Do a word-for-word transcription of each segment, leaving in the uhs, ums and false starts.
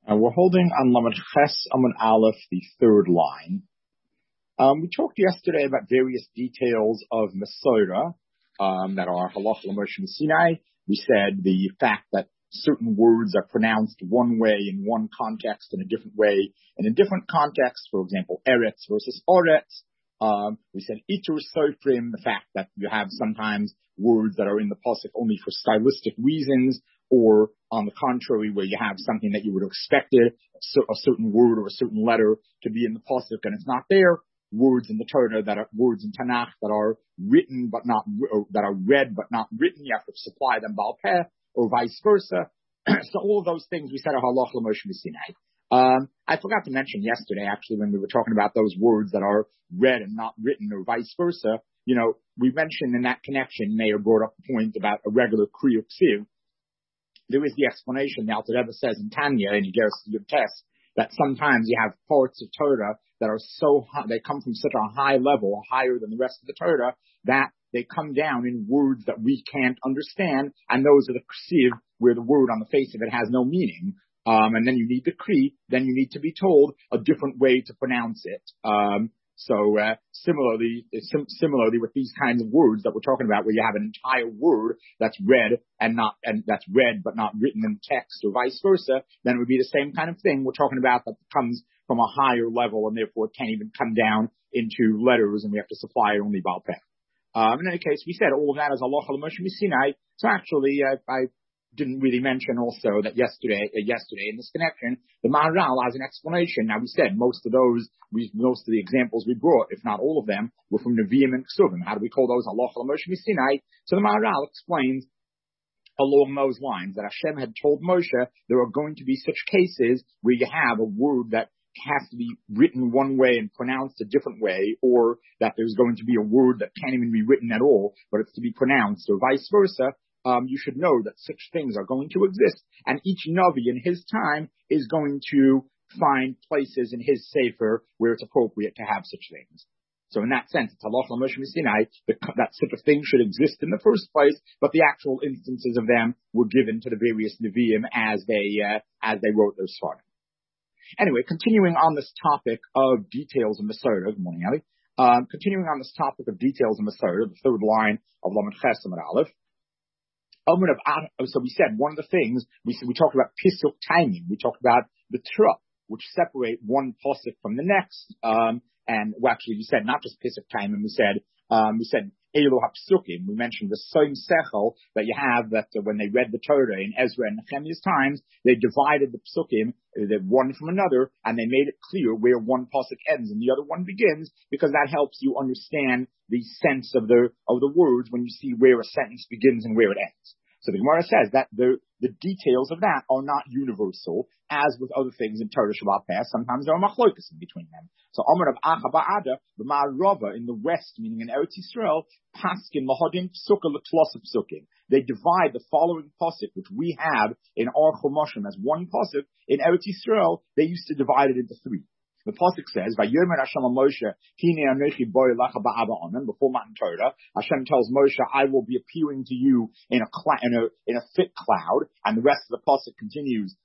Uh, we're holding on Lamed Ches Amud Aleph, the third line. Um, we talked yesterday about various details of Masorah um, that are Halach L'Moshe Sinai. We said the fact that certain words are pronounced one way in one context and a different way in a different context. For example, Eretz versus Oretz. Um, we said Itur Sofrim, the fact that you have sometimes words that are in the pasuk only for stylistic reasons, or on the contrary, where you have something that you would have expected, a certain word or a certain letter to be in the pasuk and it's not there. Words in the Torah that are words in Tanakh that are written but not or that are read but not written, you have to supply them Baal Peh, or vice versa. So all of those things we said are Halach L'Moshe Sinai. Um, I forgot to mention yesterday, actually, when we were talking about those words that are read and not written, or vice versa. You know, we mentioned in that connection, Meir brought up the point about a regular Kriya Ksiv. There is the explanation the Alter Rebbe says in Tanya in Yigeres Yud Tes that sometimes you have parts of Torah that are so high, they come from such a high level, higher than the rest of the Torah, that they come down in words that we can't understand, and those are the Ksiv, where the word on the face of it has no meaning. Um, and then you need the Kri, then you need to be told a different way to pronounce it. Um, so, uh, similarly, sim- similarly with these kinds of words that we're talking about, where you have an entire word that's read and not, and that's read but not written in text, or vice versa, then it would be the same kind of thing we're talking about that comes from a higher level and therefore can't even come down into letters and we have to supply it only Baal Peh. Um, in any case, we said all of that is Halach L'Moshe Sinai. So actually, uh, I didn't really mention also that yesterday, uh, yesterday in this connection, the Maharal has an explanation. Now we said most of those, we, most of the examples we brought, if not all of them, were from Nevi'im and Ksuvim. How do we call those Halach L'Moshe Sinai? So the Maharal explains along those lines that Hashem had told Moshe there are going to be such cases where you have a word that has to be written one way and pronounced a different way, or that there's going to be a word that can't even be written at all, but it's to be pronounced, or vice versa. Um, you should know that such things are going to exist, and each Navi in his time is going to find places in his Sefer where it's appropriate to have such things. So in that sense, it's Halach L'Moshe Sinai that such a thing should exist in the first place, but the actual instances of them were given to the various Nevi'im as they uh, as they wrote those Sfarim. Anyway, continuing on this topic of details of Masorah, good morning, Ali. Um, continuing on this topic of details of Masorah, the third line of Lamed Ches Amud Aleph. So we said one of the things we we talked about Pisuk timing. We talked about the Tra, which separate one pasuk from the next. Um, and well, actually, we said not just Pisuk timing. We said um, we said Elu HaPsukim. We mentioned the Soim Sechel that you have that uh, when they read the Torah in Ezra and Nehemiah's times, they divided the Psukim, uh, one from another, and they made it clear where one pasuk ends and the other one begins, because that helps you understand the sense of the of the words when you see where a sentence begins and where it ends. So the Gemara says that the, the details of that are not universal, as with other things in Torah Shabbat Peh. Sometimes there are machlokas in between them. So Amar of Acha Ba'ada, the Ma'arava in the west, meaning in Eretz Yisrael, Paskin Lahodim Psuka L'Tlos Psukim. They divide the following pasuk, which we have in our Chumashim as one pasuk. In Eretz Yisrael, they used to divide it into three. The pasuk says, "Vayomer Hashem Moshe, Hine Anochi Boi Lacha Ba'aba Omen." Before Matan Torah, Hashem tells Moshe, "I will be appearing to you in a cl- in a in a thick cloud." And the rest of the pasuk continues,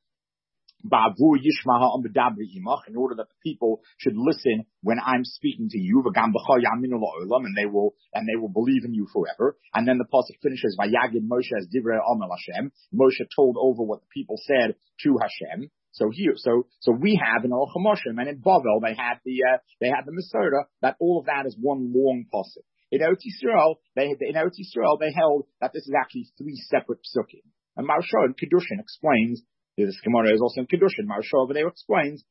"Ba'avu Yishma Ha'am B'dabri Imach," in order that the people should listen when I'm speaking to you. V'gam B'cha Yaminu La'olam, and they will and they will believe in you forever. And then the pasuk finishes, "Vayagid Moshe as Divrei Amel Hashem." Moshe told over what the people said to Hashem. So here, so so we have in Al Chamoshim and in Bavel they had the uh, they had the Masorah, that all of that is one long pasuk. In Eretz Yisrael, they in Eretz Yisrael they held that this is actually three separate psukim. And Maharsha in Kedushin explains, this Gemara is also in Kedushin. Maharsha over there explains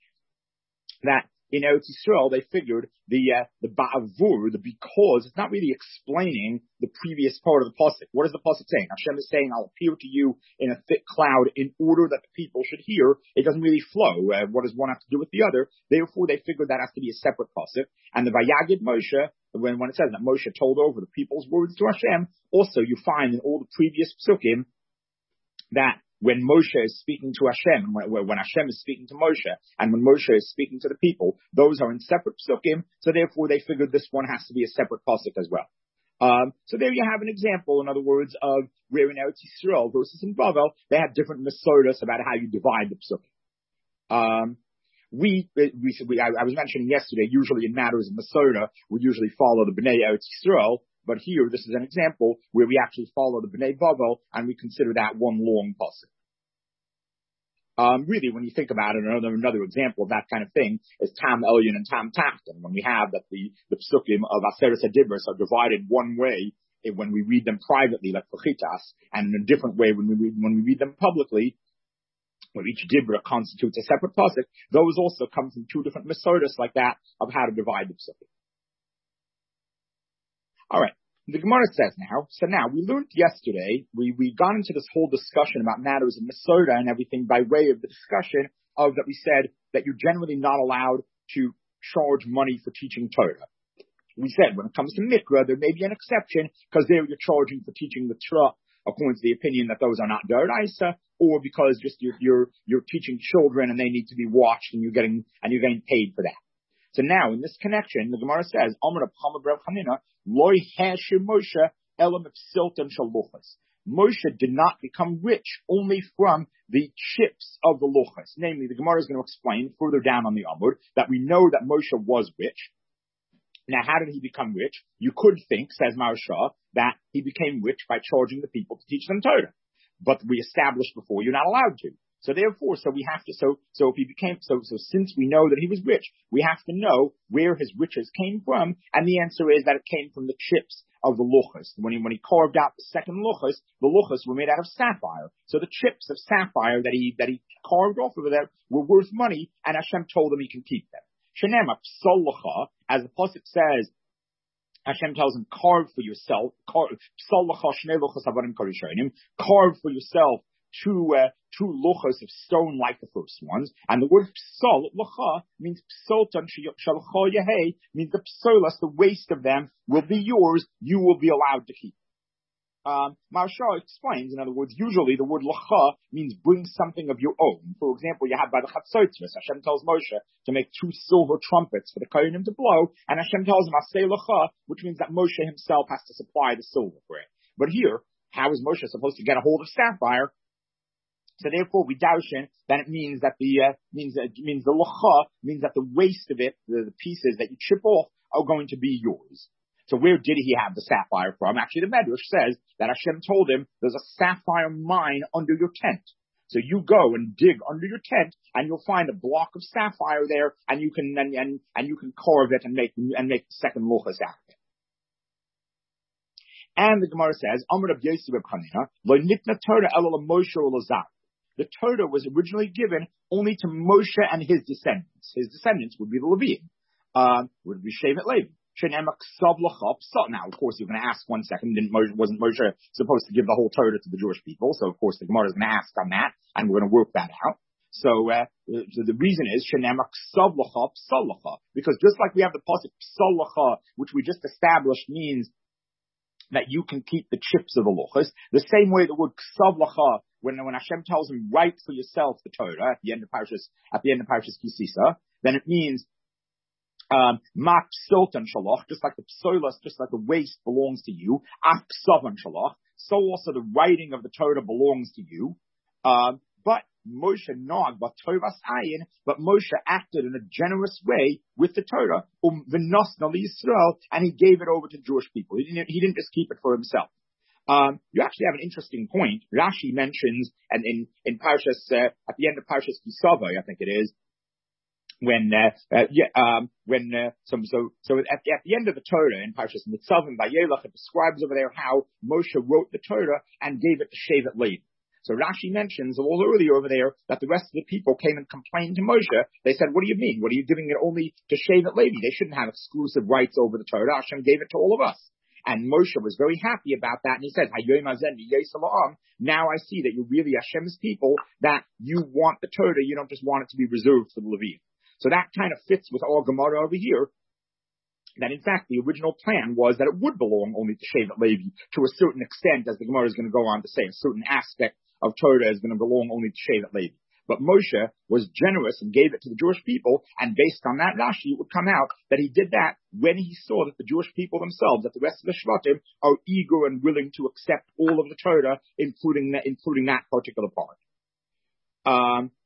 that in Eretz Yisrael they figured the uh, the ba'avur, the because, it's not really explaining the previous part of the pasuk. What is the pasuk saying? Hashem is saying, "I'll appear to you in a thick cloud in order that the people should hear." It doesn't really flow. Uh, what does one have to do with the other? Therefore, they figured that has to be a separate pasuk. And the Vayagid Moshe, when when it says that Moshe told over the people's words to Hashem, also you find in all the previous psukim that when Moshe is speaking to Hashem, when, when Hashem is speaking to Moshe, and when Moshe is speaking to the people, those are in separate psukim, so therefore they figured this one has to be a separate pasuk as well. Um, so there you have an example, in other words, of where in Eretz Yisrael versus in Bavel, they have different Masorahs about how you divide the psukim. Um, we, we, we I, I was mentioning yesterday, usually in matters of Masora, we usually follow the Bnei Eretz Yisrael, but here, this is an example where we actually follow the Bnei Bavel, and we consider that one long pasuk. Um, really, when you think about it, another, another example of that kind of thing is Tam Elyon and Tam Tachton, when we have that the, the psukim of Aseret HaDibros are divided one way when we read them privately, like Fachitas, and in a different way when we read, when we read them publicly, where each Dibra constitutes a separate pasuk. Those also come from two different Masodas like that of how to divide the psukim. All right. The Gemara says now, so now we learned yesterday, we, we got into this whole discussion about matters of Masoda and everything by way of the discussion of that we said that you're generally not allowed to charge money for teaching Torah. We said when it comes to Mikra, there may be an exception because there you're charging for teaching the Torah according to the opinion that those are not Daraisa, or because just you're, you're, you're teaching children and they need to be watched and you're getting, and you're getting paid for that. So now, in this connection, the Gemara says, Amar Reb Chama bar Chanina, Loi Hashem Moshe Elam Psilton Shaluchas. Moshe did not become rich only from the chips of the luchas. Namely, the Gemara is going to explain further down on the Amud that we know that Moshe was rich. Now, how did he become rich? You could think, says Maharsha, that he became rich by charging the people to teach them Torah. But we established before you're not allowed to. So therefore, so we have to, so, so if he became, so, so since we know that he was rich, we have to know where his riches came from, and the answer is that it came from the chips of the luchas. When he, when he carved out the second luchas, the luchas were made out of sapphire. So the chips of sapphire that he, that he carved off of there were worth money, and Hashem told him he can keep them. Shenema psal lucha, as the pasuk says, Hashem tells him, carve for yourself, carve, psal lucha shnei luchas avarim karishonim, carve for yourself two, uh, two luchas of stone like the first ones. And the word psal, lucha, means psoltan shalcha yehei, means the psolas, the waste of them, will be yours, you will be allowed to keep. Um, Maharsha explains, in other words, usually the word lacha means bring something of your own. For example, you have by the Chatzotzros, Hashem tells Moshe to make two silver trumpets for the Kohanim to blow, and Hashem tells him, Aseh lacha, which means that Moshe himself has to supply the silver for it. But here, how is Moshe supposed to get a hold of sapphire? So therefore, we darshan that it means that the, uh, means, uh, means the lacha, means that the waste of it, the, the pieces that you chip off, are going to be yours. So where did he have the sapphire from? Actually, the Medrash says that Hashem told him there's a sapphire mine under your tent. So you go and dig under your tent, and you'll find a block of sapphire there, and you can and and, and you can carve it and make and make the second luchas out of it. And the Gemara says, Amar Reb Yosef Reb Chanina, Lo nitna Torah ela Moshe u'Elazar. The Torah was originally given only to Moshe and his descendants. His descendants would be the Leviim, um, would be Shevet Levi. Now, of course, you're going to ask one second, didn't Moshe, wasn't Moshe supposed to give the whole Torah to the Jewish people? So, of course, the Gemara is going to ask on that, and we're going to work that out. So, uh, so the reason is, because just like we have the pasuk psal, which we just established means that you can keep the chips of the luchas, the same way the word ksav lacha, when, when Hashem tells him, write for yourself the Torah, at the end of Parshas, at the end of Parshas Kisisa, then it means Um, Mak Sultan Shalach, just like the psolas, just like the waste belongs to you. Ak Savan Shalach, so also the writing of the Torah belongs to you. Um, but Moshe Nog, but Tovas Ayin, but Moshe acted in a generous way with the Torah, um, V'nosna Yisrael, and he gave it over to Jewish people. He didn't, he didn't just keep it for himself. Um, you actually have an interesting point. Rashi mentions, and in, in Parshas, uh, at the end of Parshas Kisavai, I think it is, when, uh, uh yeah, um, when, uh, so, so, so at, at the end of the Torah in Parshas Nitzavim Vayelach, it describes over there how Moshe wrote the Torah and gave it to Shevet Levi. So Rashi mentions a little earlier over there that the rest of the people came and complained to Moshe. They said, what do you mean? What are you giving it only to Shevet Levi? They shouldn't have exclusive rights over the Torah. Hashem gave it to all of us. And Moshe was very happy about that. And he says, now I see that you're really Hashem's people, that you want the Torah. You don't just want it to be reserved for the Levi. So that kind of fits with our Gemara over here, that in fact the original plan was that it would belong only to Shevet Levi to a certain extent, as the Gemara is going to go on to say, a certain aspect of Torah is going to belong only to Shevet Levi. But Moshe was generous and gave it to the Jewish people, and based on that Rashi, it would come out that he did that when he saw that the Jewish people themselves, that the rest of the Shvatim, are eager and willing to accept all of the Torah, including that, including that particular part. Um,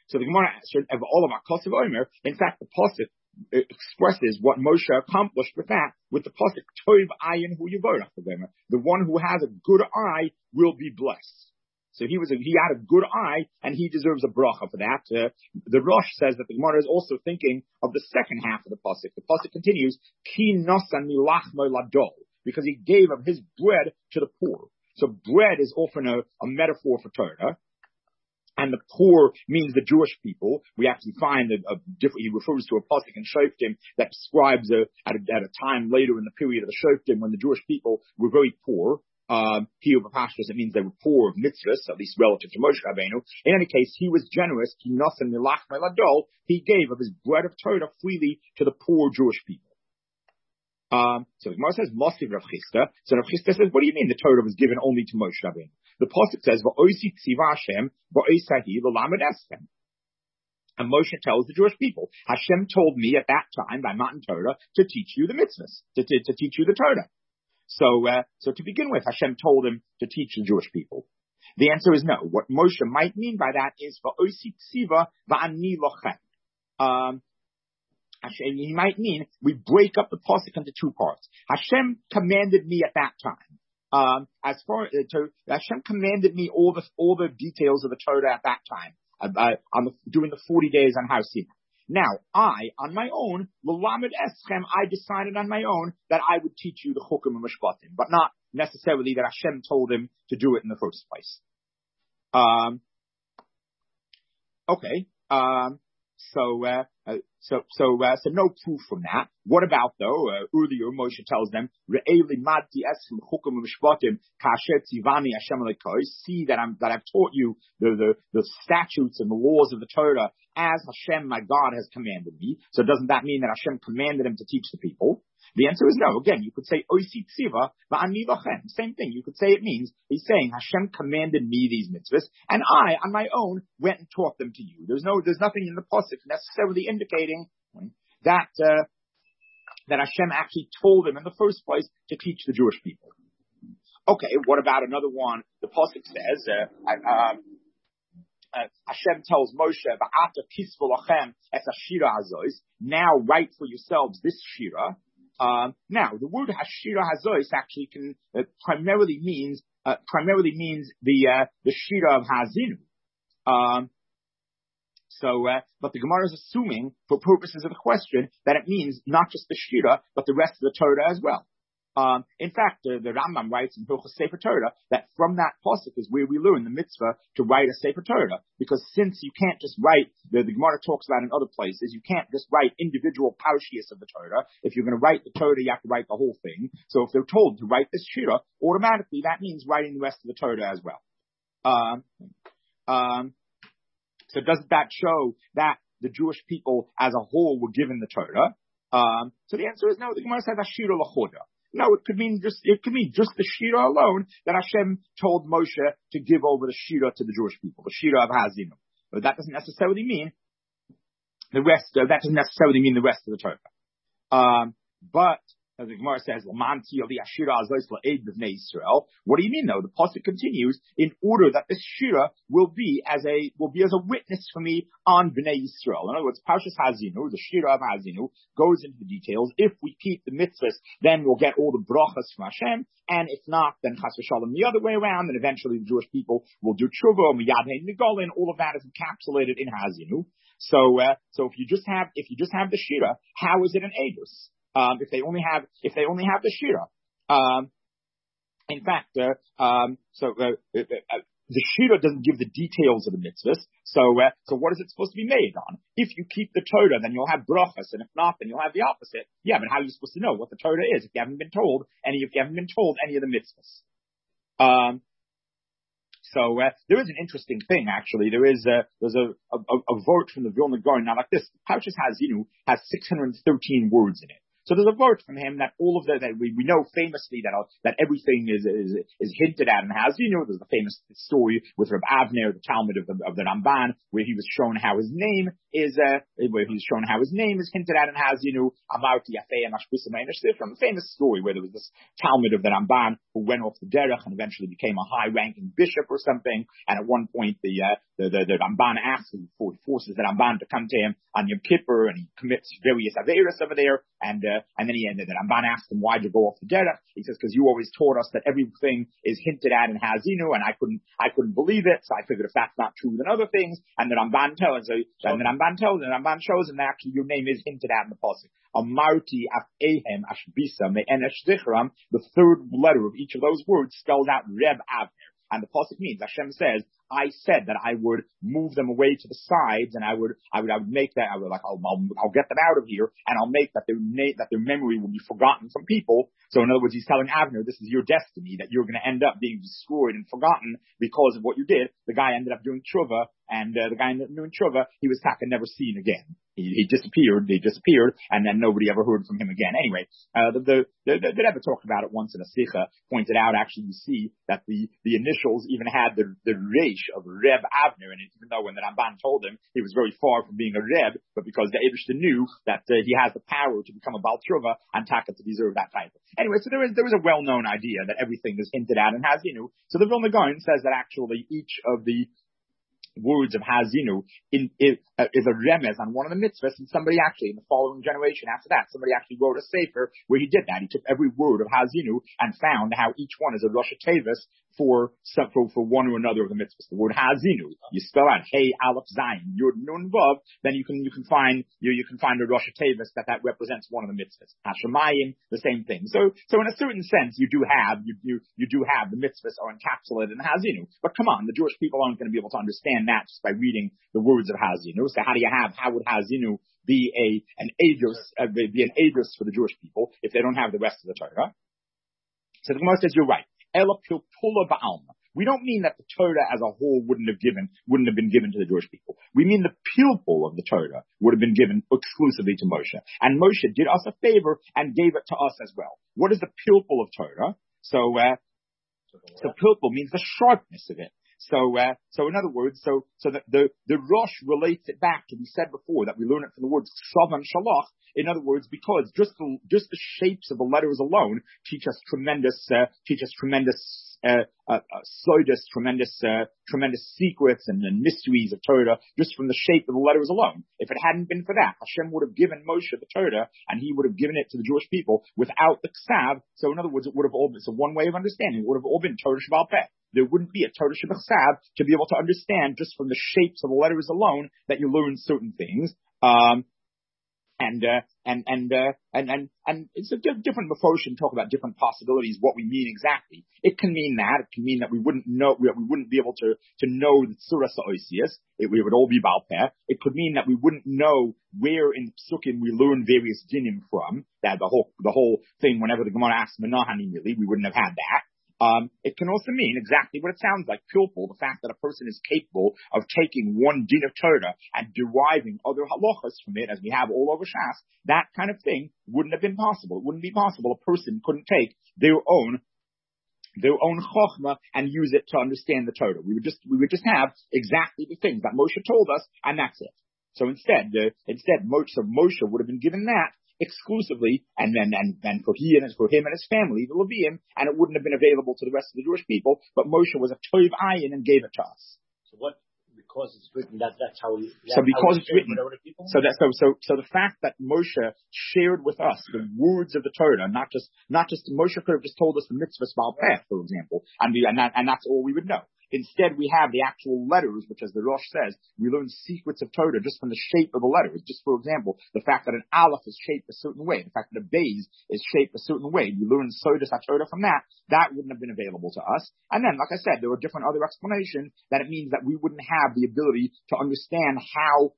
So the Gemara answered, of all of our Kosev Omer, in fact, the Pasuk expresses what Moshe accomplished with that, with the Pasuk, Tov Ayin Hu Yivorach Omer. The one who has a good eye will be blessed. So he was a, he had a good eye, and he deserves a bracha for that. Uh, the Rosh says that the Gemara is also thinking of the second half of the pasuk. The pasuk continues, Ki nosan milachmo ladol, because he gave of his bread to the poor. So bread is often a, a metaphor for Torah, and the poor means the Jewish people. We actually find that a different, he refers to a pasuk in Shoftim that describes a, at, a, at a time later in the period of the Shoftim when the Jewish people were very poor. Um, he of Pashtus, it means they were poor of mitzvahs, at least relative to Moshe Rabbeinu. In any case, he was generous. He nothing milach meladol. He gave of his bread of Torah freely to the poor Jewish people. Um, so the Gemara says, Mosiv Rav Chisda. So Rav Chisda says, what do you mean the Torah was given only to Moshe Rabbeinu? The pasuk says, Va'osi tziva Hashem, va'osahi l'lamed eschem. And Moshe tells the Jewish people, Hashem told me at that time by Matan Torah to teach you the mitzvahs, to, to, to teach you the Torah. So, uh, so to begin with, Hashem told him to teach the Jewish people. The answer is no. What Moshe might mean by that is va'osi tsiva va'ani lochem. Um, he might mean we break up the pasuk into two parts. Hashem commanded me at that time. Um, as far uh, to, Hashem commanded me all the all the details of the Torah at that time. Uh, on the, during the forty days on Har Sinai. Now, I, on my own, l'lamed eschem, I decided on my own that I would teach you the chukim and mishpatim, but not necessarily that Hashem told him to do it in the first place. Um, okay. Um, so, uh, uh, so, so, uh, so no proof from that. What about though? Uh, earlier Moshe tells them, "Re'eli madti eschem chukim and mishpatim kasher tzivani Hashem alekos." See that I'm that I've taught you the, the the statutes and the laws of the Torah as Hashem, my God, has commanded me. So doesn't that mean that Hashem commanded him to teach the people? The answer is no. Again, you could say oisi tziva va'ani lachem. Same thing. You could say it means he's saying Hashem commanded me these mitzvahs, and I, on my own, went and taught them to you. There's no, there's nothing in the pasuk necessarily indicating that uh, that Hashem actually told him in the first place to teach the Jewish people. Okay, what about another one? The pasuk says, uh, um, uh, Hashem tells Moshe, "Va'ata kisvu lachem es hashira hazois." Now write for yourselves this shira. Um, now, the word Hashira Hazois actually can uh, primarily means uh, primarily means the uh, the Shira of Hazinu. Um, so, uh, but the Gemara is assuming, for purposes of the question, that it means not just the Shira, but the rest of the Torah as well. Um, in fact, uh, the Rambam writes in Hilchos Sefer Torah that from that pasuk is where we learn the mitzvah to write a Sefer Torah, because since you can't just write, the, the Gemara talks about in other places, you can't just write individual parshias of the Torah. If you're going to write the Torah, you have to write the whole thing. So if they're told to write this shira, automatically that means writing the rest of the Torah as well. Um, um, so doesn't that show that the Jewish people as a whole were given the Torah? Um, so the answer is no. The Gemara says Ashira Lachoda. No, it could mean just, it could mean just the Shira alone that Hashem told Moshe to give over the Shira to the Jewish people, the Shira of Hazinu. But that doesn't necessarily mean the rest, uh, that doesn't necessarily mean the rest of the Torah. Um, but, as the Gemara says, Lamanti of the Ashira Azois La'ed B'nei Yisrael. What do you mean though? The pasuk continues, in order that this Shira will be as a, will be as a witness for me on B'nei Yisrael. In other words, Parshas Hazinu, the Shira of Hazinu, goes into the details. If we keep the mitzvahs, then we'll get all the brachas from Hashem, and if not, then Chas v'Shalom the other way around, and eventually the Jewish people will do tshuva, miyad hein nigolin. All of that is encapsulated in Hazinu. So, uh, so if you just have, if you just have the Shira, how is it an Eidos? Um, if they only have, if they only have the Shira. Um, in fact, uh, um, so, uh, uh, uh, the Shira doesn't give the details of the mitzvahs. So, uh, so what is it supposed to be made on? If you keep the Torah, then you'll have brachas, and if not, then you'll have the opposite. Yeah, but how are you supposed to know what the Torah is if you haven't been told any, if you haven't been told any of the mitzvahs? Um, So uh, there is an interesting thing, actually. There is a, there's a, a, a vote from the Vilna Gaon. Now, like this, Parshas Hazinu has six hundred thirteen words in it. So there's a vote from him that all of the, that we, we know famously that, uh, that everything is, is, is hinted at in Hazinu. There's the famous story with Reb Avner, the Talmud of the, of the Ramban, where he was shown how his name is, uh, where he was shown how his name is hinted at in Hazinu. Amarti Yafei and Ashbisa from the famous story where there was this Talmud of the Ramban who went off the derech and eventually became a high-ranking bishop or something. And at one point, the, uh, the, the, the Ramban asks him, he forces the Ramban to come to him on Yom Kippur, and he commits various averos over there. And, uh, and then he ended, the Ramban asked him, why'd you go off the derech? He says, because you always taught us that everything is hinted at in Hazinu, and I couldn't, I couldn't believe it. So I figured if that's not true, then other things. And the Ramban tells, so, and the Ramban tells, and the Ramban shows him that actually your name is hinted at in the pasuk. Amarti af ehem ashbisa me'enesh zichram. The third letter of each of those words spells out Reb Avner. And the pasuk means, Hashem says, I said that I would move them away to the sides, and I would, I would, I would make that, I would like, I'll, I'll, I'll get them out of here, and I'll make that their na- that their memory will be forgotten from people. So in other words, he's telling Avner, this is your destiny, that you're going to end up being destroyed and forgotten because of what you did. The guy ended up doing tshuva, and uh, the guy ended up doing tshuva, he was taka never seen again. He, he disappeared, they disappeared, and then nobody ever heard from him again. Anyway, uh, the, the, the, the, the Rebbe talked about it once in a Sikha, pointed out, actually, you see that the, the initials even had the, the resh of Reb Avner in it, even though when the Ramban told him, he was very far from being a Reb, but because the Eibishter knew that uh, he has the power to become a Baal Tshuva and taka to deserve that title. Anyway, so there is, there is a well-known idea that everything is hinted at in Hazinu. So the Vilna Gaon says that actually each of the words of Hazinu in, in, uh, is a remez on one of the mitzvahs, and somebody actually, in the following generation after that, somebody actually wrote a sefer where he did that. He took every word of Hazinu and found how each one is a Rosh Tevis for, for, for one or another of the mitzvahs. The word Hazinu, you spell out Hey, Aleph, Zayin, Yud, Nun, Vav, then you can, you can find, you, you can find a Rosh Tevis that that represents one of the mitzvahs. Hashemayim, the same thing. So, so in a certain sense, you do have, you, you, you do have the mitzvahs are encapsulated in Hazinu. But come on, the Jewish people aren't going to be able to understand that just by reading the words of Hazinu. So how do you have, how would Hazinu be a, an aedus, uh, be an aedus for the Jewish people if they don't have the rest of the Torah? So the Gemara says, you're right. Ela pilpula ba'alma. We don't mean that the Torah as a whole wouldn't have given, wouldn't have been given to the Jewish people. We mean the pilpul of the Torah would have been given exclusively to Moshe. And Moshe did us a favor and gave it to us as well. What is the pilpul of Torah? So, uh, so pilpul means the sharpness of it. So, uh, so in other words, so, so the, the, the Rosh relates it back to, we said before that we learn it from the words Ksav and Shalach. In other words, because just the, just the shapes of the letters alone teach us tremendous, uh, teach us tremendous, uh, uh, uh sodas, tremendous, uh, tremendous secrets and, and mysteries of Torah just from the shape of the letters alone. If it hadn't been for that, Hashem would have given Moshe the Torah and he would have given it to the Jewish people without the Ksav. So in other words, it would have all been, so one way of understanding, it would have all been Torah Sheba'al Peh. There wouldn't be a Torah Shebachsav to be able to understand just from the shapes of the letters alone that you learn certain things. Um, and, uh, and, and, uh, and, and, and it's a di- different Mephoshim talk about different possibilities, what we mean exactly. It can mean that. It can mean that we wouldn't know, we, we wouldn't be able to, to know the Tzura Sa'osius. It we would all be Baal Peh. It could mean that we wouldn't know where in the Psukim we learn various dinim from. That the whole, the whole thing, whenever the Gemara asks Menahani really, we wouldn't have had that. Um, it can also mean exactly what it sounds like, pilpul, the fact that a person is capable of taking one din of Torah and deriving other halachas from it, as we have all over Shas. That kind of thing wouldn't have been possible. It wouldn't be possible. A person couldn't take their own their own chokhmah and use it to understand the Torah. We would just we would just have exactly the things that Moshe told us, and that's it. So instead, uh, instead, Moshe, so Moshe would have been given that exclusively, and then and, and for he and his, for him and his family, the Leviim, and it wouldn't have been available to the rest of the Jewish people. But Moshe was a toiv ayin and gave it to us. So what? Because it's written, that that's how. We, that's so because it's written, people? so that so so so the fact that Moshe shared with us the words of the Torah, not just not just Moshe could have just told us the mitzvahs Baal Peh, for example, and we, and that, and that's all we would know. Instead, we have the actual letters, which, as the Rosh says, we learn secrets of Torah just from the shape of the letters. Just for example, the fact that an Aleph is shaped a certain way, the fact that a Beis is shaped a certain way, we learn Sodas HaTorah from that. That wouldn't have been available to us. And then, like I said, there were different other explanations that it means that we wouldn't have the ability to understand how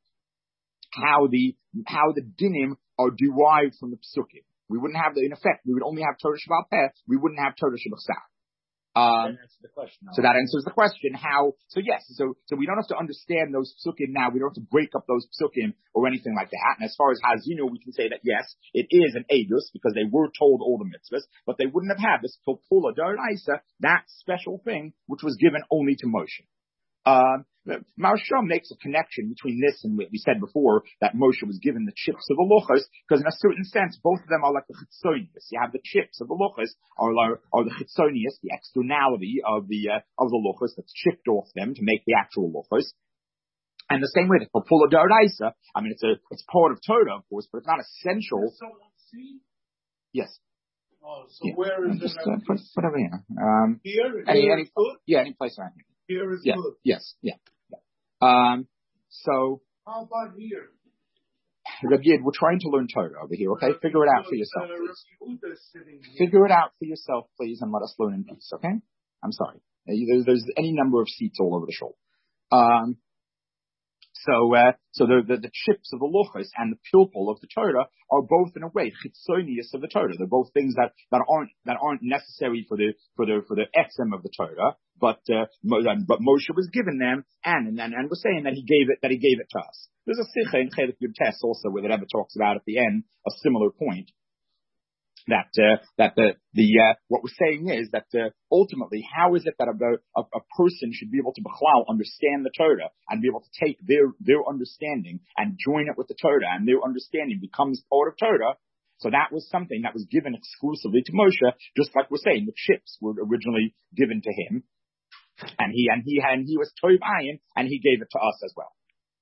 how the how the dinim are derived from the Psukim. We wouldn't have the, in effect, we would only have Torah Sheba'al Peh. We wouldn't have Torah Shebachsav. Um, that answers the question. So that answers the question. How? So yes. So so we don't have to understand those psukim now. We don't have to break up those psukim or anything like that. And as far as Hazinu, we can say that yes, it is an edus because they were told all the mitzvahs, but they wouldn't have had this Topula Daraisa, that special thing which was given only to Moshe. Um, Maharsha makes a connection between this and what we said before, that Moshe was given the chips of the luchos, because in a certain sense, both of them are like the chitzonius. You have the chips of the luchos, are, are the chitzonius, the externality of the, uh, of the luchos that's chipped off them to make the actual luchos. And the same way, the Popula Daraisa, I mean, it's a, it's part of Torah, of course, but it's not essential. Yes. Oh, so yeah. where is just, it? Uh, put, put over here. Um, here? Any, here any, good? yeah, any place around here. Here is yeah, good. Yes, yeah, yeah. Um, so. How about here? Rabbi Yid, we're trying to learn Torah over here, okay? Rabbi Figure it out for yourself, please. Figure it out for yourself, please, and let us learn in peace, okay? I'm sorry. There's, there's any number of seats all over the show. Um, so, uh, so the, the, the chips of the luchos and the pilpul of the Torah are both in a way chitzonius of the Torah. They're both things that, that aren't, that aren't necessary for the, for the, for the etzem of the Torah, but, uh, but Moshe was given them, and, and, and we're saying that he gave it, that he gave it to us. There's a sicha in Chelik Yud Tes also where the Rebbe talks about at the end a similar point. That uh, that the the uh, what we're saying is that uh, ultimately, how is it that a, a, a person should be able to b'chlal understand the Torah and be able to take their their understanding and join it with the Torah, and their understanding becomes part of Torah? So that was something that was given exclusively to Moshe, just like we're saying the chips were originally given to him, and he and he and he was Tov Ayin, and he gave it to us as well.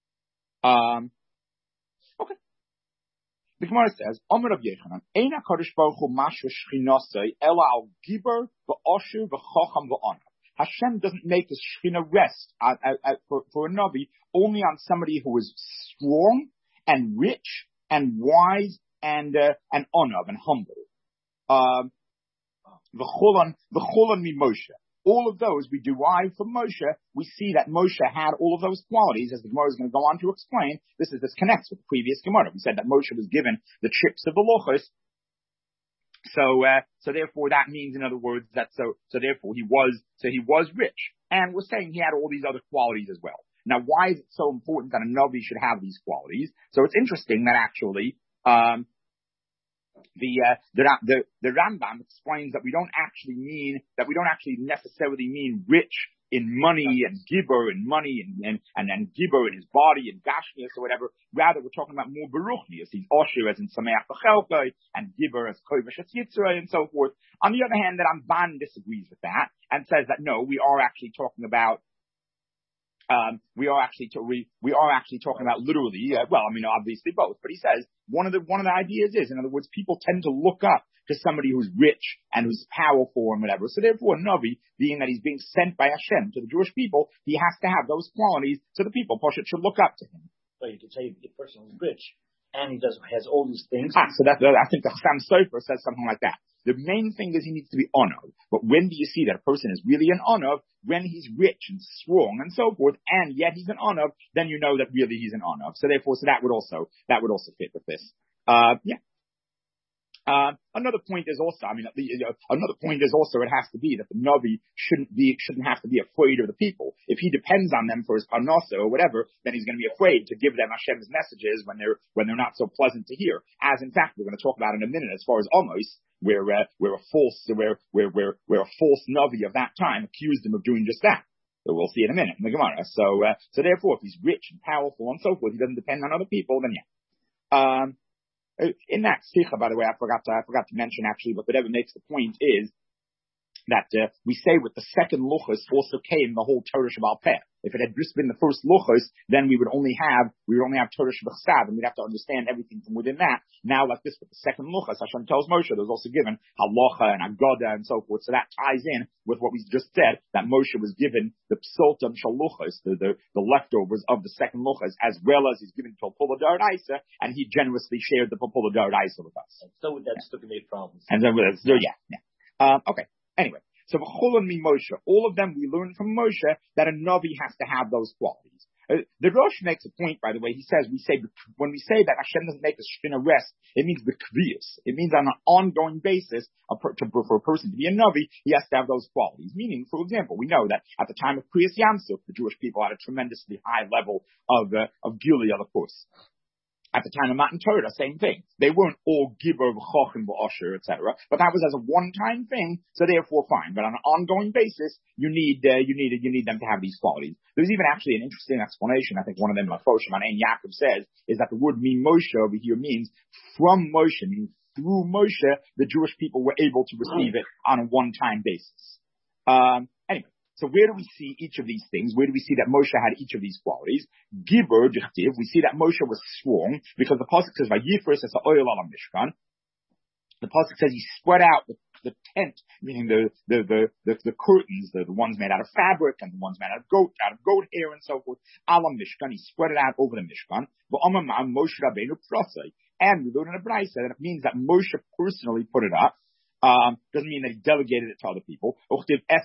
Um. Okay. The Gemara says, Amar Rav Yechanan, Ein HaKadosh Baruch Hu mashra shchinasei ela al gibar v'osher v'chacham v'ana. Hashem doesn't make the Shekhinah rest uh, uh, uh, for, for a Navi only on somebody who is strong and rich and wise and uh, and honored and humble. Um, v'cholan v'cholan mi Moshe. All of those we derive from Moshe. We see that Moshe had all of those qualities, as the Gemara is going to go on to explain. This is this connects with the previous Gemara. We said that Moshe was given the chips of the luchos. So, uh, so therefore, that means, in other words, that so, so therefore, he was, so he was rich, and we're saying he had all these other qualities as well. Now, why is it so important that a Navi should have these qualities? So it's interesting that actually, um, The, uh, the, the, the Rambam explains that we don't actually mean, that we don't actually necessarily mean rich in money and gibber and money and, and, and, and gibber in his body and gashmias or whatever. Rather, we're talking about more beruchnias. He's osher as in sameach v'chelkai and gibber as kovish as yitzray and so forth. On the other hand, the Ramban disagrees with that and says that no, we are actually talking about Um, we are actually to, we, we are actually talking about literally, uh, well, I mean, obviously both, but he says one of the, one of the ideas is, in other words, people tend to look up to somebody who's rich and who's powerful and whatever. So therefore, Navi, being that he's being sent by Hashem to the Jewish people, he has to have those qualities so the people, Poshet, should look up to him. So you could say the person is rich and he does, has all these things. Ah, so that, I think the Chassam Sofer says something like that. The main thing is he needs to be honored. But when do you see that a person is really an honor? When he's rich and strong and so forth, and yet he's an honor, then you know that really he's an honor. So therefore, so that would also, that would also fit with this. Uh, yeah. Uh, another point is also, I mean, the, uh, another point is also it has to be that the Navi shouldn't be, shouldn't have to be afraid of the people. If he depends on them for his parnasa or whatever, then he's going to be afraid to give them Hashem's messages when they're, when they're not so pleasant to hear. As in fact, we're going to talk about in a minute as far as Amos, where, uh, where a false, where, where, where, where a false Navi of that time accused him of doing just that. So we'll see in a minute in the Gemara. So, uh, so therefore, if he's rich and powerful and so forth, he doesn't depend on other people, then yeah. Um, In that sicha, by the way, I forgot to, I forgot to mention actually, but whatever makes the point is that uh, we say with the second luchos also came the whole Torah Sheba'al Peh. If it had just been the first luchos, then we would only have we would only have Torah Shebachsav, and we'd have to understand everything from within that. Now, like this with the second luchos, Hashem tells Moshe there's also given halacha and agoda and so forth. So that ties in with what we just said, that Moshe was given the psoltam shaluchos, the, the the leftovers of the second luchos, as well as he's given Topula Daraisa, and he generously shared the Topula Daraisa with us. And so that's yeah. the problems. And then with so yeah, yeah. Um, okay. Anyway. So, v'cholan mi Moshe, all of them we learn from Moshe that a Navi has to have those qualities. Uh, the Rosh makes a point, by the way. He says, we say, when we say that Hashem doesn't make a shchina rest, it means b'kvius. It means on an ongoing basis, a per, to, for a person to be a Navi, he has to have those qualities. Meaning, for example, we know that at the time of Kriyas Yamsuf, the Jewish people had a tremendously high level of, uh, of Gilead, of course. At the time of Matan Torah, same thing. They weren't all Gibor, Chochem, Osher, et cetera. But that was as a one-time thing, so therefore fine. But on an ongoing basis, you need, uh, you need, you need them to have these qualities. There's even actually an interesting explanation. I think one of them, Lafoshim on Ein Yaakov says, is that the word "mi Moshe" over here means from Moshe, meaning through Moshe, the Jewish people were able to receive it on a one-time basis. Um, anyway. So where do we see each of these things? Where do we see that Moshe had each of these qualities? Gibor, Dichtiv, we see that Moshe was strong because the pasuk says, "Vayifres es ha'oil al Mishkan." The pasuk says he spread out the, the tent, meaning the the the the, the curtains, the, the ones made out of fabric and the ones made out of goat out of goat hair and so forth. Al Mishkan, he spread it out over the Mishkan. V'amar Moshe Rabbeinu prosai, and we learn in the Brayso that it means that Moshe personally put it up. Um, doesn't mean that he delegated it to other people. And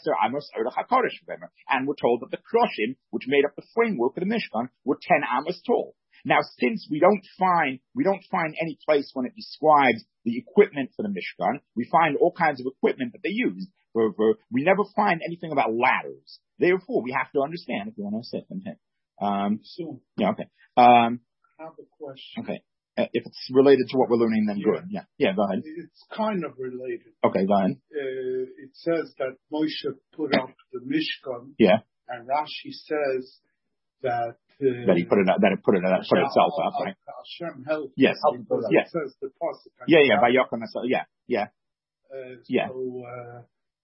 we're told that the Kroshim, which made up the framework of the Mishkan, were ten amos tall. Now, since we don't find, we don't find any place when it describes the equipment for the Mishkan, we find all kinds of equipment that they used. For, for, we never find anything about ladders. Therefore, we have to understand, if you want to say something. Um, so, yeah, okay. Um, I have a question. Okay. Uh, if it's related to what we're learning, then yeah. good. Yeah. Yeah, go ahead. It's kind of related. Okay, go ahead. Uh, it says that Moshe put up the Mishkan. Yeah. And Rashi says that uh, that he put it up, that it put it that put itself up, right? Hashem helped. Yes. Because Yeah. it says the pasuk. Yeah, yeah. Vayokon. Yeah, yeah. Uh, yeah. So uh,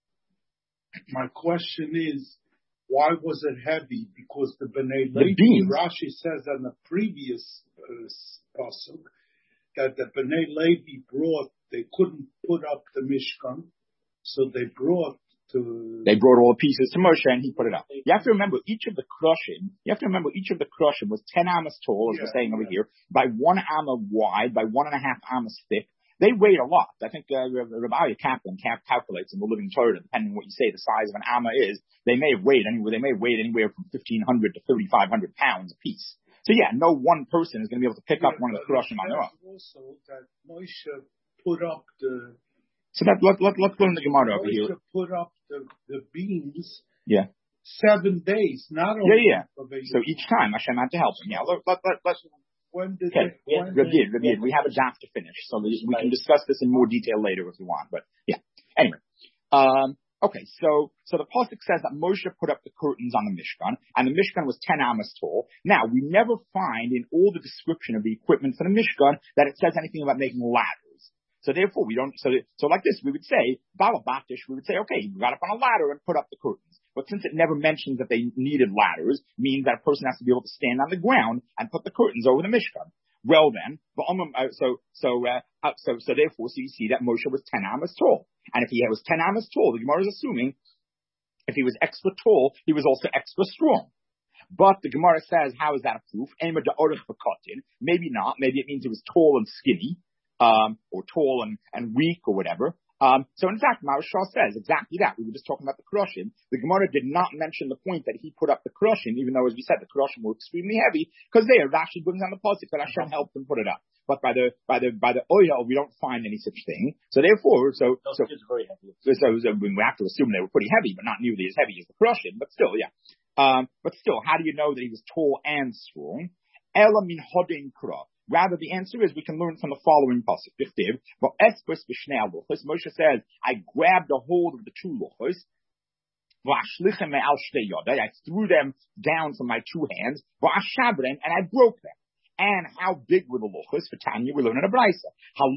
my question is, why was it heavy? Because the Bnei Levi, Rashi says in the previous uh, pasuk that the Bnei Levi brought, they couldn't put up the Mishkan, so they brought to... They brought all the pieces to Moshe and he put it up. You have to remember, each of the Kroshim, you have to remember, each of the Kroshim was ten amos tall, as yeah, we're saying yeah. over here, by one amma wide, by one and a half amos thick. They weighed a lot. I think uh, Rabbi Kaplan calculates in the Living Torah, depending on what you say the size of an amma is, they may have weighed anywhere, they may have weighed anywhere from fifteen hundred to thirty-five hundred pounds a piece. So yeah, no one person is going to be able to pick yeah, up one of the Kuroshim on their own. Also that Moshe put up the... So that, let, let, let's learn the Gemara over here. Moshe put up the, the beams yeah. seven days, not only... Yeah, yeah. So each time Hashem had to help him. Yeah, let, let, let, let's... When did okay. they, when Rabid, Rabid, we have a draft to finish, so we, we can discuss this in more detail later if you want. But yeah, anyway, um, okay. So so the pasuk says that Moshe put up the curtains on the Mishkan, and the Mishkan was ten amos tall. Now we never find in all the description of the equipment for the Mishkan that it says anything about making ladders. So therefore, we don't. So so like this, we would say Balabatish. We would say, okay, you got up on a ladder and put up the curtains. But since it never mentions that they needed ladders, means that a person has to be able to stand on the ground and put the curtains over the Mishkan. Well then, so so uh, so so therefore, so you see that Moshe was ten amos tall, and if he was ten amos tall, the Gemara is assuming if he was extra tall, he was also extra strong. But the Gemara says, how is that a proof? Maybe not. Maybe it means he was tall and skinny, um, or tall and, and weak or whatever. Um, so in fact, Maharshal says exactly that. We were just talking about the Kuroshim. The Gemara did not mention the point that he put up the Kuroshim, even though, as we said, the Kuroshim were extremely heavy, because there, Rashi brings on the pasuk that Hashem helped him put it up. But by the, by the, by the oil, we don't find any such thing. So therefore, so, Those so, kids are very heavy. so, so, so we have to assume they were pretty heavy, but not nearly as heavy as the Kuroshim, but still, yeah. Um, but still, how do you know that he was tall and strong? Ela min hodin kra. Rather, the answer is we can learn from the following pasuk. Moshe says, I grabbed a hold of the two luchos, I threw them down from my two hands, and I broke them. And how big were the luchos? For Tanya, we learn in a brayso.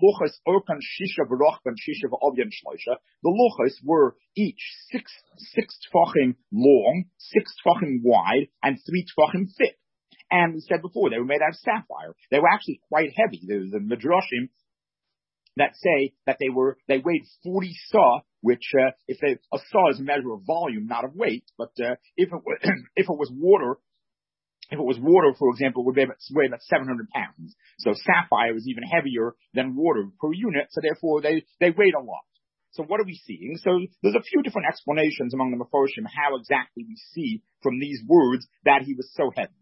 The luchos were each six six tefachim long, six tefachim wide, and three tefachim thick. And we said before, they were made out of sapphire. They were actually quite heavy. There's a midrashim that say that they were, they weighed forty saw, which, uh, if they, a saw is a measure of volume, not of weight, but, uh, if it was, if it was water, if it was water, for example, it would weigh about, weigh about seven hundred pounds. So sapphire is even heavier than water per unit, so therefore they, they weighed a lot. So what are we seeing? So there's a few different explanations among the Mefarshim how exactly we see from these words that he was so heavy.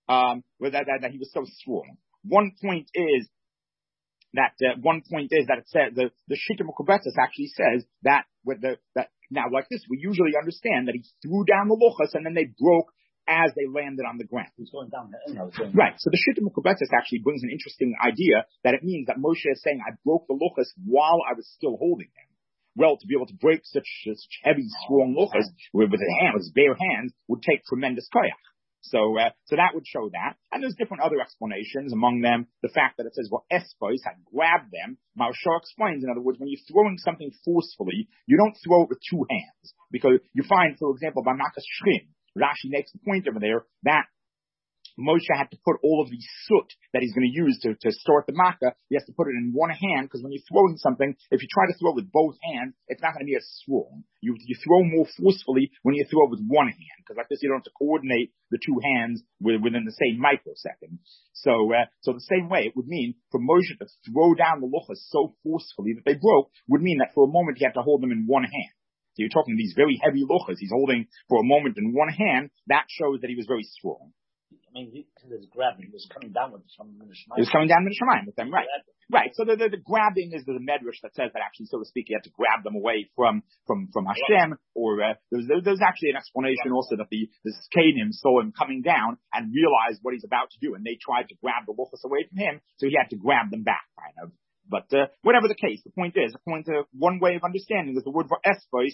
um, that, that, that he was so strong. One point is that, uh, one point is that it says, the, the Shita Mekubetzes actually says that with the, that, now like this, we usually understand that he threw down the luchas and then they broke as they landed on the ground. He's going down. You know, going right. So the Shita Mekubetzes actually brings an interesting idea that it means that Moshe is saying, I broke the luchas while I was still holding them. Well, to be able to break such, such heavy, strong luchas with, with his hands, with his bare hands, would take tremendous koyach. So, uh, so that would show that. And there's different other explanations, among them the fact that it says, well, Espos had grabbed them. Maharsha explains, in other words, when you're throwing something forcefully, you don't throw it with two hands. Because you find, for example, by Makas Shrim, Rashi makes the point over there that Moshe had to put all of the soot that he's going to use to, to start the makkah, he has to put it in one hand, because when you're throwing something, if you try to throw it with both hands, it's not going to be as strong. You, you throw more forcefully when you throw it with one hand, because like this you don't have to coordinate the two hands with, within the same microsecond. So, uh, so the same way, it would mean for Moshe to throw down the luchas so forcefully that they broke, would mean that for a moment he had to hold them in one hand. So you're talking these very heavy luchas he's holding for a moment in one hand, that shows that he was very strong. I mean, he, he was grabbing, he was coming down with some He was coming down with the Shemayim with them, right? Right. So the, the, the grabbing is the medrash that says that actually, so to speak, he had to grab them away from from from Hashem. Or uh, there's there's actually an explanation also that the the Skanim saw him coming down and realized what he's about to do, and they tried to grab the luchas away from him, so he had to grab them back, kind of. But uh, whatever the case, the point is, the point of one way of understanding is the word for espos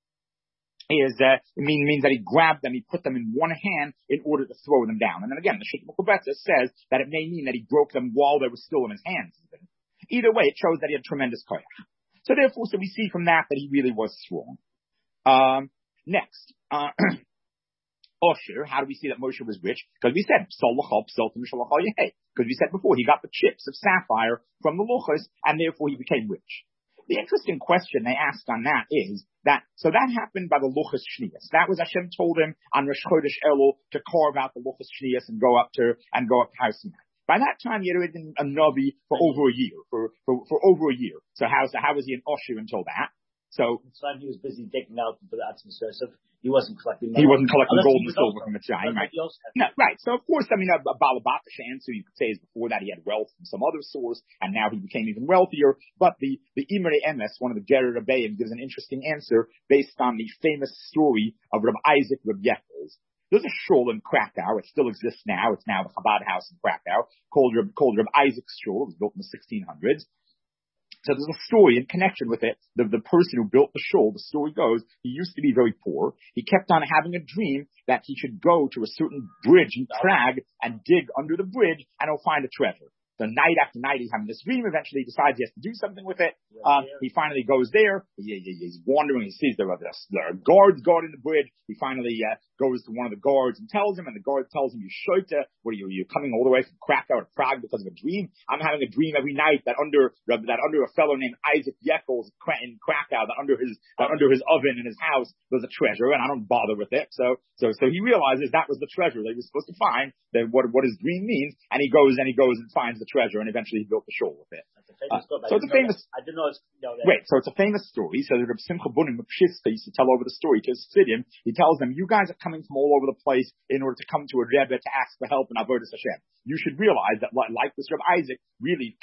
is, uh, it mean, means that he grabbed them, he put them in one hand in order to throw them down. And then again, the Shita Mekubetzes says that it may mean that he broke them while they were still in his hands. Either way, it shows that he had tremendous koyach. So therefore, so we see from that that he really was strong. Um, next, uh, Osher, how do we see that Moshe was rich? Because we said, because we said before, he got the chips of sapphire from the luchas, and therefore he became rich. The interesting question they asked on that is that, so that happened by the Luchas Shnias. That was Hashem told him on Rosh Chodesh Elul to carve out the Luchas Shnias and go up to, and go up to Har Sinai. By that time, he had already been a Navi for over a year, for, for, for over a year. So how, so how was he an Osher until that? So, so he was busy digging out the atmosphere. So he wasn't collecting. He wasn't collecting gold and silver from Mitzrayim, right? No, right. So of course, I mean, a, a Balabatish answer you could say is before that he had wealth from some other source, and now he became even wealthier. But the the Imre Emes, one of the Gerer Rebbeim, gives an interesting answer based on the famous story of Reb Isaac Reb Yekels. There's a shul in Krakow. It still exists now. It's now the Chabad house in Krakow called Reb, called Reb Isaac's shul. It was built in the sixteen hundreds. So there's a story in connection with it. The, the person who built the shul, the story goes, he used to be very poor. He kept on having a dream that he should go to a certain bridge in Prague and dig under the bridge, and he'll find a treasure. So night after night, he's having this dream. Eventually, he decides he has to do something with it. Um, he finally goes there. He, he, he's wandering. He sees there are, there are guards guarding the bridge. He finally uh, goes to one of the guards and tells him, and the guard tells him, "You shoyte, what are you? You're coming all the way from Krakow to Prague because of a dream? I'm having a dream every night that under that under a fellow named Isaac Yekels in Krakow, that under his that under his oven in his house there's a treasure, and I don't bother with it." So so so he realizes that was the treasure that he was supposed to find. That what what his dream means, and he goes and he goes and finds the treasure, and eventually he built the shul with it. Uh, so it's a famous. I didn't know. It's, no, wait, so it's a famous story. So Reb Simcha Bunim Pshista used to tell over the story to his Sidim. He tells them, "You guys are coming from all over the place in order to come to a Rebbe to ask for help in Avodas Hashem. You should realize that, like this Reb Isaac, really,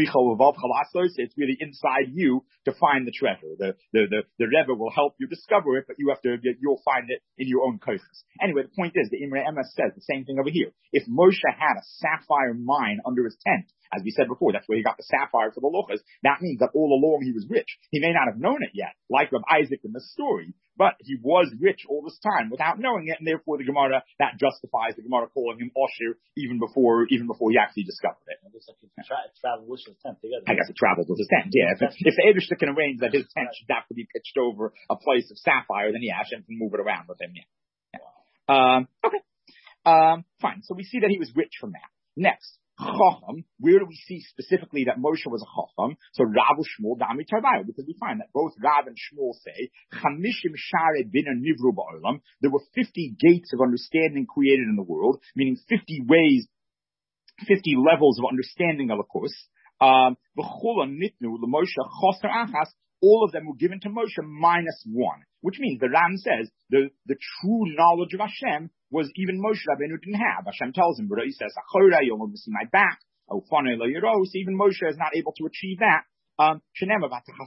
it's really inside you to find the treasure. The the the, the Rebbe will help you discover it, but you have to you'll find it in your own koshas." Anyway, the point is, the Imre Emes says the same thing over here. If Moshe had a sapphire mine under his tent, as we said before, that's where he got the sapphire for the luchas. That means that all along he was rich. He may not have known it yet, like Reb Isaac in the story, but he was rich all this time without knowing it, and therefore the Gemara, that justifies the Gemara calling him Osher even before even before he actually discovered it. It looks like he tra- traveled with his tent together. I guess it traveled with his tent, yeah. If, if the Eibishter can arrange that his tent should have to be pitched over a place of sapphire, then yeah, Hashem can move it around with him, yeah. yeah. Um, okay. Um, fine. So we see that he was rich from that. Next. Chacham, where do we see specifically that Moshe was a Chacham? So Rav Shmuel Dami Tarbayu, because we find that both Rav and Shmuel say Chamishim Share Bina Nivru Ba'olam. There were fifty gates of understanding created in the world, meaning fifty ways, fifty levels of understanding of a course. Um, Nitnu LeMoshe Choster Achas. All of them were given to Moshe minus one, which means the Ram says the the true knowledge of Hashem was even Moshe Rabbeinu didn't have. Hashem tells him, but he says, you'll only see my back. Oh, so even Moshe is not able to achieve that. Um, as the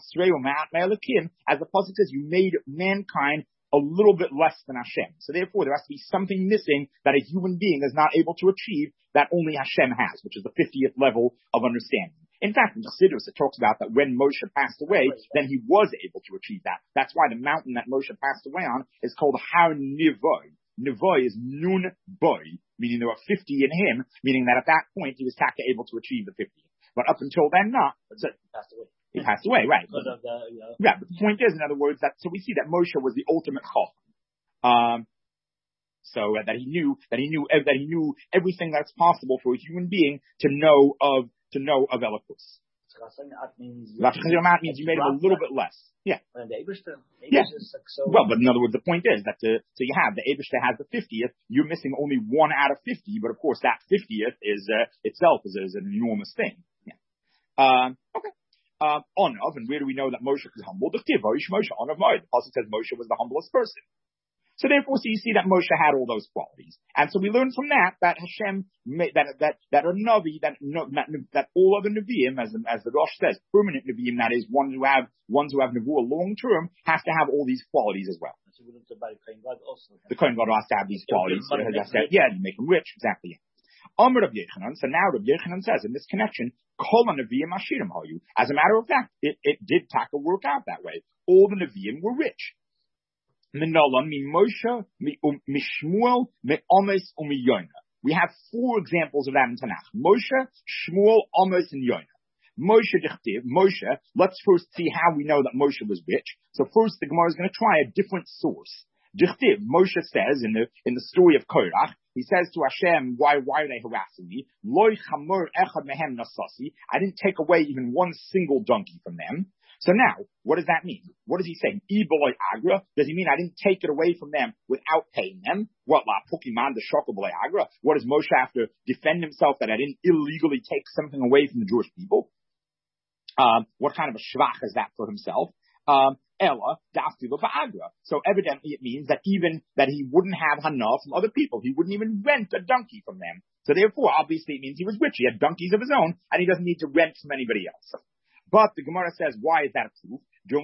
pasuk says, you made mankind a little bit less than Hashem. So therefore, there has to be something missing that a human being is not able to achieve that only Hashem has, which is the fiftieth level of understanding. In fact, in Chassidus, it talks about that when Moshe passed away, then he was able to achieve that. That's why the mountain that Moshe passed away on is called Har Nivoy. Nivoy is Nun Boy, meaning there were fifty in him, meaning that at that point he was taka able to achieve the fiftieth. But up until then, not. So, he passed away. He passed away, right. Because of the, you know. Yeah, but the point is, in other words, that, so we see that Moshe was the ultimate chacham. Um, so uh, that he knew, that he knew, uh, that he knew everything that's possible for a human being to know of, to know of Elokus. That means, means you made him a little bit less. Yeah. Yeah. Well, but in other words, the point is that the, so you have the Eibishter has the fiftieth. You're missing only one out of fifty, but of course that fiftieth is uh, itself is, is an enormous thing. Yeah. Um, okay. Um, Onav, and where do we know that Moshe was humble? The Moshe Onav Moed. The pasuk says Moshe was the humblest person. So therefore, so you see that Moshe had all those qualities, and so we learn from that that Hashem made, that that that a navi that that, that all other neviim, as as the Rosh says, permanent neviim, that is ones who have ones who have nevuah long term, has to have all these qualities as well. The Kohen Gadol has to have these qualities. So has to, yeah, you make him rich, exactly. Amr Rabbi Yochanan. So now Rabbi Yochanan says in this connection, Kol neviim ashirim hayu. As a matter of fact, it it did taka work out that way. All the neviim were rich. Minola, mi Moshe, mi Shmuel, mi Amos, mi Yonah. We have four examples of that in Tanakh. Moshe, Shmuel, Amos, and Yonah. Moshe dichtiv, Moshe, let's first see how we know that Moshe was rich. So first the Gemara is going to try a different source. Dichtiv, Moshe says in the in the story of Korach, he says to Hashem, why why are they harassing me? Loi chamor echad mehem nasasi. I didn't take away even one single donkey from them. So now, what does that mean? What is he saying? Iboloi agra? Does he mean I didn't take it away from them without paying them? What la pukiman the shokaboloi agra? What does Moshe have to defend himself that I didn't illegally take something away from the Jewish people? Um, what kind of a shvach is that for himself? Um, Ella daftilu ba'agra. So evidently it means that even that he wouldn't have hana from other people. He wouldn't even rent a donkey from them. So therefore, obviously it means he was rich. He had donkeys of his own, and he doesn't need to rent from anybody else. But the Gemara says, why is that a proof?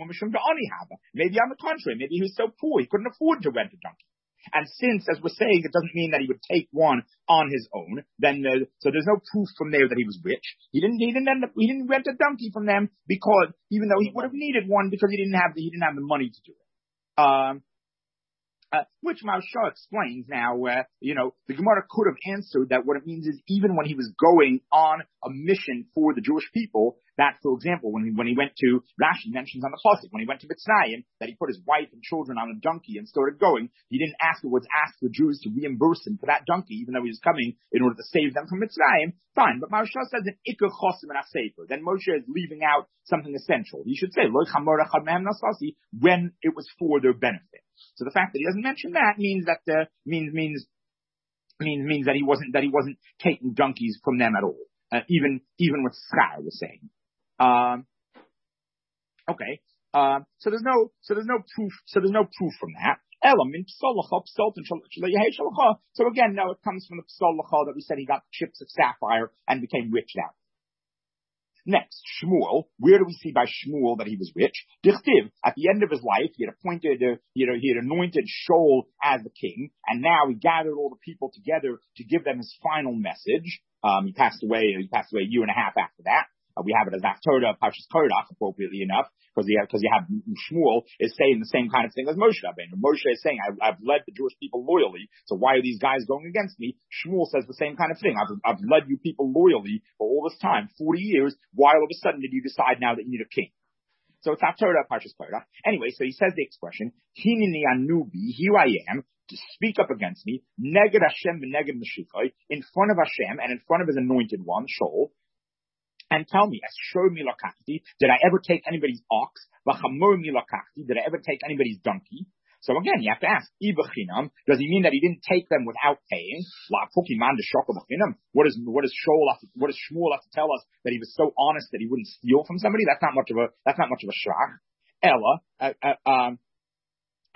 Maybe on the contrary, maybe he was so poor he couldn't afford to rent a donkey. And since, as we're saying, it doesn't mean that he would take one on his own, then uh, so there's no proof from there that he was rich. He didn't. He didn't end up. He didn't rent a donkey from them because, even though he would have needed one, because he didn't have the he didn't have the money to do it. Um, Uh, which Maharsha explains now, uh, you know, the Gemara could have answered that what it means is even when he was going on a mission for the Jewish people, that, for example, when he, when he went to, Rashi mentions on the pasuk, when he went to Mitzrayim, that he put his wife and children on a donkey and started going, he didn't afterwards ask the Jews to reimburse him for that donkey, even though he was coming in order to save them from Mitzrayim. Fine, but Maharsha says an ikar chosim and asefer. Then Moshe is leaving out something essential. He should say, lo chamor echad mehem nasasi, when it was for their benefit. So the fact that he doesn't mention that means that uh, means means means means that he wasn't that he wasn't taking donkeys from them at all. Uh, even even what Schar was saying. Um, okay. Um, so there's no so there's no proof so there's no proof from that. Element So again, no, it comes from the psal l'cha that we said he got chips of sapphire and became rich now. Next, Shmuel. Where do we see by Shmuel that he was rich? Dichtiv, at the end of his life, he had appointed, uh, you know, he had anointed Shaul as the king, and now he gathered all the people together to give them his final message. Um, he passed away. He passed away a year and a half after that. Uh, we have it as Haftorah, Parshas Korach, appropriately enough, because you have, because you have Shmuel is saying the same kind of thing as Moshe Rabbeinu. Moshe is saying, I've, I've led the Jewish people loyally, so why are these guys going against me? Shmuel says the same kind of thing. I've, I've led you people loyally for all this time, forty years. Why all of a sudden did you decide now that you need a king? So it's Haftorah, Parshas Korach. Anyway, so he says the expression, Hinini anubi, here I am, to speak up against me, neged Hashem v'neged Mashiach, in front of Hashem and in front of his anointed one, Shaul. And tell me, show me lakachti, did I ever take anybody's ox? V'chamor mi lakachti, did I ever take anybody's donkey? So again, you have to ask, ibachinam, does he mean that he didn't take them without paying? La pukiman de shoko b'chinam. What is, what is Shaul have to, what does Shmuel have to tell us that he was so honest that he wouldn't steal from somebody? That's not much of a, that's not much of a shach. Ella, uh, uh, um,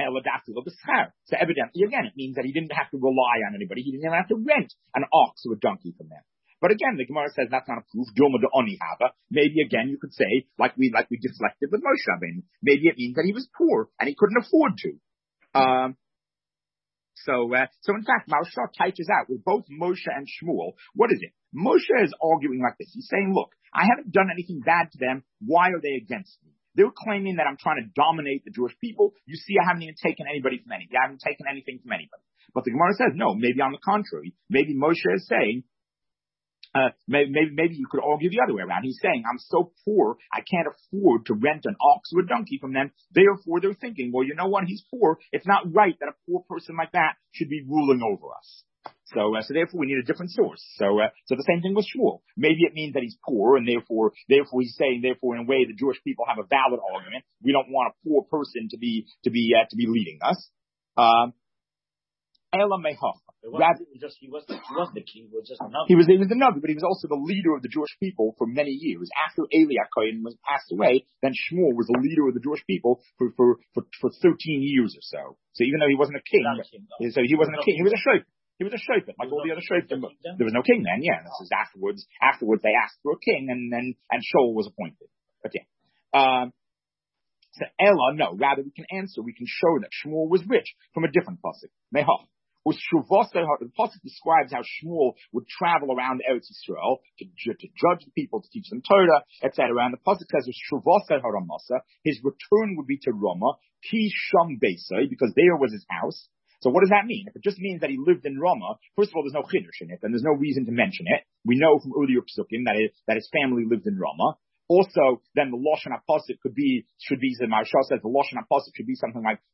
So evidently, again, it means that he didn't have to rely on anybody. He didn't even have to rent an ox or a donkey from them. But again, the Gemara says that's not a proof. Maybe again you could say, like we like we deflected with Moshe Rabbeinu, maybe it means that he was poor and he couldn't afford to. Um, so, uh, so in fact, Maharsha touches out with both Moshe and Shmuel. What is it? Moshe is arguing like this. He's saying, look, I haven't done anything bad to them. Why are they against me? They're claiming that I'm trying to dominate the Jewish people. You see, I haven't even taken anybody from anybody. I haven't taken anything from anybody. But the Gemara says, no, maybe on the contrary. Maybe Moshe is saying, Uh, maybe, maybe, maybe you could argue the other way around. He's saying, I'm so poor, I can't afford to rent an ox or a donkey from them. Therefore, they're thinking, well, you know what? He's poor. It's not right that a poor person like that should be ruling over us. So, uh, so therefore, we need a different source. So, uh, so the same thing with Shmuel. Maybe it means that he's poor, and therefore, therefore, he's saying, therefore, in a way, the Jewish people have a valid argument. We don't want a poor person to be, to be, uh, to be leading us. Um, Ela Mehoch. It wasn't just, he wasn't, he wasn't the king, he was just a Navi. He was, he was the Navi, but he was also the leader of the Jewish people for many years. After Eli HaKohen was passed away, then Shmuel was the leader of the Jewish people for, for, for, for thirteen years or so. So even though he wasn't a king, a king no. so he wasn't a king, he was a shofet. He was a shofet, like all the other shofet. There was no king then, yeah. This is afterwards, afterwards they asked for a king, and then, and Shaul was appointed. Okay. Um, so Ella, no, rather we can answer, we can show that Shmuel was rich from a different pasuk. Mehach. The pasuk describes how Shmuel would travel around Eretz Yisrael to, to judge the people, to teach them Torah, et cetera. And the pasuk says, his return would be to Ramah, ki sham beisai, because there was his house. So what does that mean? If it just means that he lived in Ramah, first of all, there's no chiddush in it, and there's no reason to mention it. We know from earlier psukim that, it, that his family lived in Ramah. Also, then the Lashon HaPasuk could be, should be, the Maharsha says the Lashon HaPasuk should be something like,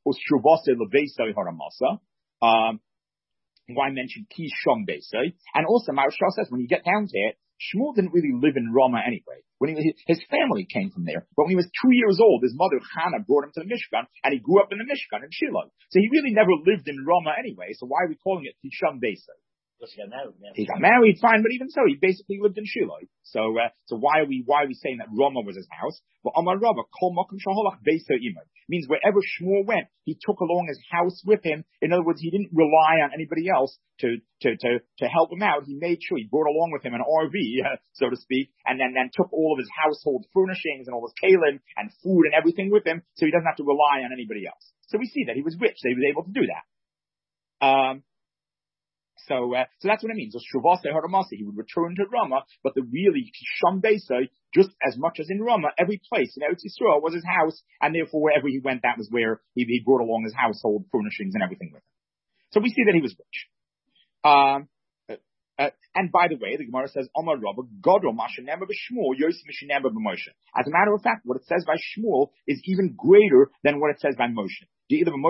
um, why mention Ki Shom Beisai? And also, Maharsha says when you get down to it, Shmuel didn't really live in Ramah anyway. When he, his family came from there. But when he was two years old, his mother Hannah brought him to the Mishkan, and he grew up in the Mishkan in Shiloh. So he really never lived in Ramah anyway. So why are we calling it Ki Shom Beisai? He got married, he got married, fine, but even so, he basically lived in Shiloh. So, uh, so why are we, why are we saying that Ramah was his house? Well, Amar Rava, Kol Makom Shaholach Beisai Imad, means wherever Shmuel went, he took along his house with him. In other words, he didn't rely on anybody else to, to, to, to help him out. He made sure he brought along with him an R V, uh, so to speak, and then, then took all of his household furnishings and all his kalim and food and everything with him, so he doesn't have to rely on anybody else. So we see that he was rich, so he was able to do that. Um, So, uh, so that's what it means. So, Shuvasei Haramasi, he would return to Ramah, but the really Sham Beisai, just as much as in Ramah, every place in Eretz Yisrael was his house, and therefore wherever he went, that was where he, he brought along his household furnishings and everything with him. So we see that he was rich. Um, uh, uh, and by the way, the Gemara says, Omar Rabba, Godol Mashanema b'Shmuel, Yosef Mishanema b'Moshe. As a matter of fact, what it says by Shmuel is even greater than what it says by Moshe. We said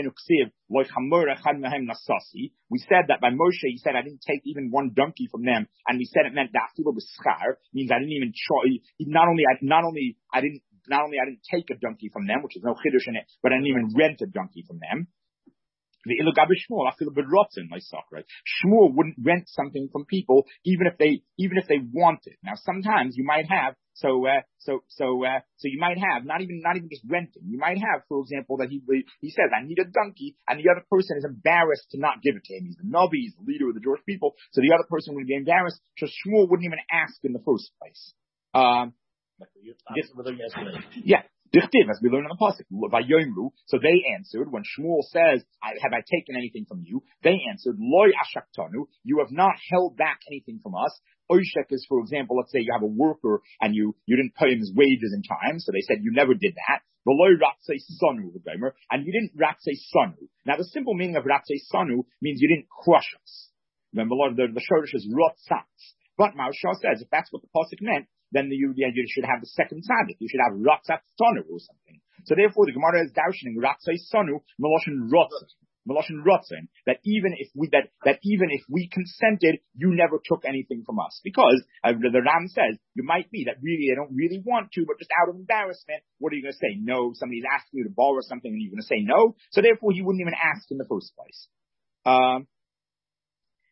that by Moshe, he said, I didn't take even one donkey from them. And we said it meant that means I didn't even try, not only, I, not only, I didn't, not only I didn't take a donkey from them, which is no chiddush in it, but I didn't even rent a donkey from them. Shmuel wouldn't rent something from people, even if they, even if they wanted. Now, sometimes you might have, so, uh, so, so, uh, so you might have, not even, not even just renting. You might have, for example, that he, he says, I need a donkey, and the other person is embarrassed to not give it to him. He's the Navi, he's the leader of the Jewish people, so the other person would be embarrassed, so Shmuel wouldn't even ask in the first place. Um, this, yeah. As we learn in the pasuk, so they answered when Shmuel says, "Have I taken anything from you?" They answered, "Loi ashaktanu, you have not held back anything from us." Oishek is, for example, let's say you have a worker and you you didn't pay him his wages in time, so they said you never did that. V'loi ratzei sanu, and you didn't ratzei sanu. Now, the simple meaning of ratzei sanu means you didn't crush us. Remember, the the shortish is rotzatz. But Maharsha says if that's what the pasuk meant, then the, you, you should have the second tzaddik. You should have Ratzat Sonu or something. So therefore, the Gemara is darshaning Ratzai Sonu, Meloshin Rotzen. Meloshin Rotzen. That even if we, that, that even if we consented, you never took anything from us. Because, uh, the Ram says, you might be that really, they don't really want to, but just out of embarrassment, what are you going to say? No, somebody's asking you to borrow something and you're going to say no. So therefore, he wouldn't even ask in the first place. Um,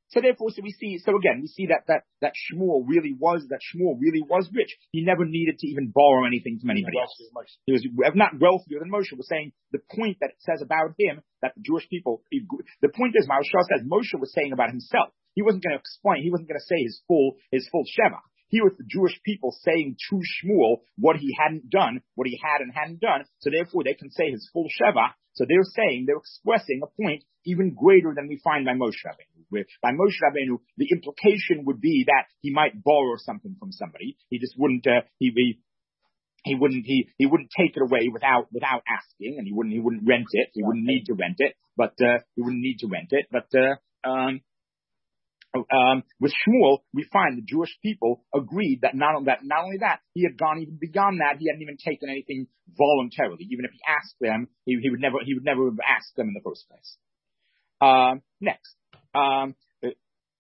So therefore, so we see, so again, we see that, that, that Shmuel really was, that Shmuel really was rich. He never needed to even borrow anything from anybody else. He was not wealthier than Moshe. We're saying the point that it says about him, that the Jewish people, the point is, Maharsha says Moshe was saying about himself. He wasn't going to explain, he wasn't going to say his full, his full Shevach. He was the Jewish people saying to Shmuel what he hadn't done, what he had and hadn't done. So therefore they can say his full Shevach. So they're saying, they're expressing a point even greater than we find by Moshe Rabbeinu. Where by Moshe Rabbeinu, the implication would be that he might borrow something from somebody. He just wouldn't, uh, he, he, he wouldn't, he, he wouldn't take it away without, without asking, and he wouldn't, he wouldn't rent it. He wouldn't need to rent it, but, uh, he wouldn't need to rent it, but, uh, um, Um, with Shmuel, we find the Jewish people agreed that not, that not only that, he had gone even beyond that, he hadn't even taken anything voluntarily. Even if he asked them, he, he would never, he would never have asked them in the first place. Um, next, um, uh,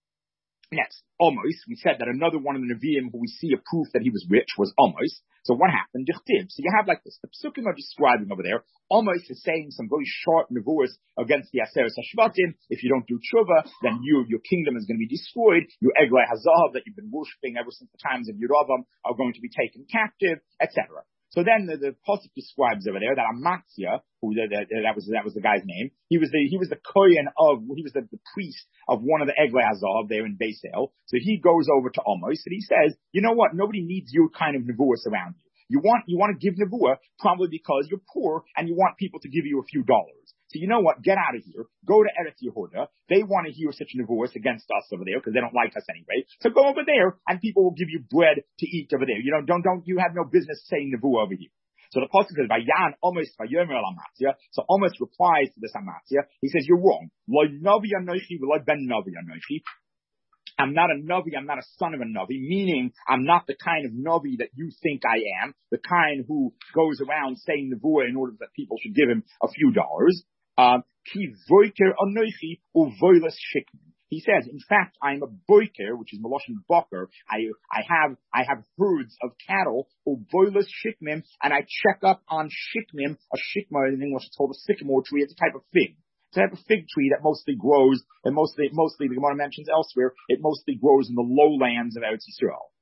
next, Amos, we said that another one of the Nevi'im who we see a proof that he was rich was Amos. So what happened? So you have like this, the Psukim are describing over there, Amos is saying some very sharp nevuos against the Aseret HaShvatim. If you don't do tshuva, then you, your kingdom is going to be destroyed. Your Eglei Hazav that you've been worshipping ever since the times of Yeravam are going to be taken captive, et cetera. So then the, the Pasuk describes over there that Amatzia, who the, the, that was that was the guy's name, he was the he was the kohen of he was the, the priest of one of the Eglei Hazav there in Beis El. So he goes over to Amos and he says, you know what? Nobody needs your kind of nevuos around you. You want you want to give nevuah probably because you're poor and you want people to give you a few dollars. So you know what? Get out of here. Go to Eretz Yehuda. They want to hear such nevuos against us over there because they don't like us anyway. So go over there and people will give you bread to eat over there. You know, don't, don't, you have no business saying nevuah over here. So the Pasuk says, Vayan Amos vayomer el Amatzia. So Amos replies to this Amatzia. He says, you're wrong. Lo navi anochi v'lo ben navi anochi. I'm not a Navi, I'm not a son of a Navi, meaning I'm not the kind of Navi that you think I am, the kind who goes around saying nevuah in order that people should give him a few dollars. Ki voiker anochi uvoilas shikmin. He says, in fact, I'm a boiker, which is Meloshin Boker. I, I have, I have herds of cattle, uvoilas shikmin, and I check up on shikmin. A shikma in English is called a sycamore tree. It's a type of fig. It's a type of fig tree that mostly grows, and mostly, mostly the Gemara mentions elsewhere, it mostly grows in the lowlands of Eretz Yisrael.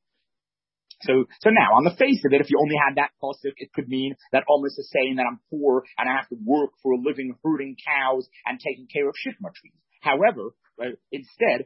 So, so now, on the face of it, if you only had that pasuk, it could mean that Amos is saying that I'm poor and I have to work for a living herding cows and taking care of shikma trees. However, right, instead,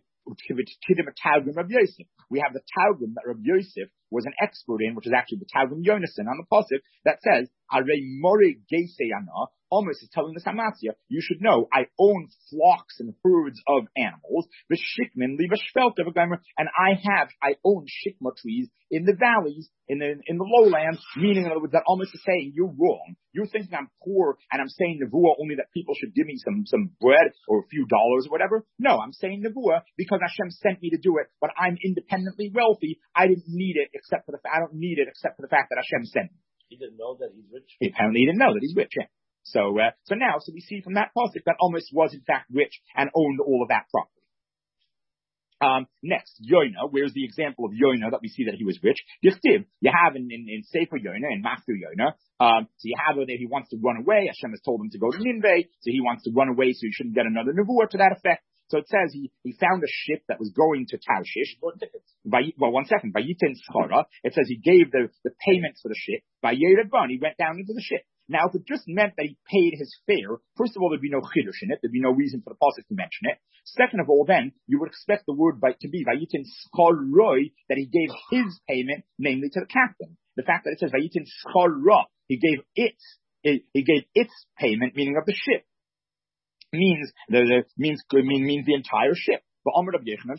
we have the Targum that Rabbi Yosef was an expert in, which is actually the Targum Yonason on the pasuk that says, Arei more geiseyana. Amos is telling the Amatzia, you should know, I own flocks and herds of animals, the shikmin leave a shvelta, and I have, I own shikma trees in the valleys, in the, in the lowlands, meaning in other words that Amos is saying, you're wrong. You're thinking I'm poor and I'm saying nevuah only that people should give me some, some bread or a few dollars or whatever. No, I'm saying nevuah because Hashem sent me to do it, but I'm independently wealthy. I didn't need it except for the, I don't need it except for the fact that Hashem sent me. He didn't know that he's rich? He apparently he didn't know that he's rich, yeah. So, uh, so now, so we see from that pasuk that Amos was in fact rich and owned all of that property. Um, next, Yonah, where's the example of Yonah that we see that he was rich? Yechtiv, you have in, in, in Sefer Yonah, in Matthew Yonah, um, so you have over there, he wants to run away. Hashem has told him to go to Nineveh, so he wants to run away so he shouldn't get another nevuah to that effect. So it says he, he found a ship that was going to Tarshish. Well, one second. Vayitin Schara. It says he gave the, the payments for the ship. Vayerebon, he went down into the ship. Now, if it just meant that he paid his fare, first of all, there'd be no chiddush in it. There'd be no reason for the pasuk to mention it. Second of all, then, you would expect the word to be Vayitin Scharoi, that he gave his payment, namely to the captain. The fact that it says Vayitin Schara, he gave its, he gave its payment, meaning of the ship, means the, the means mean, means the entire ship. But means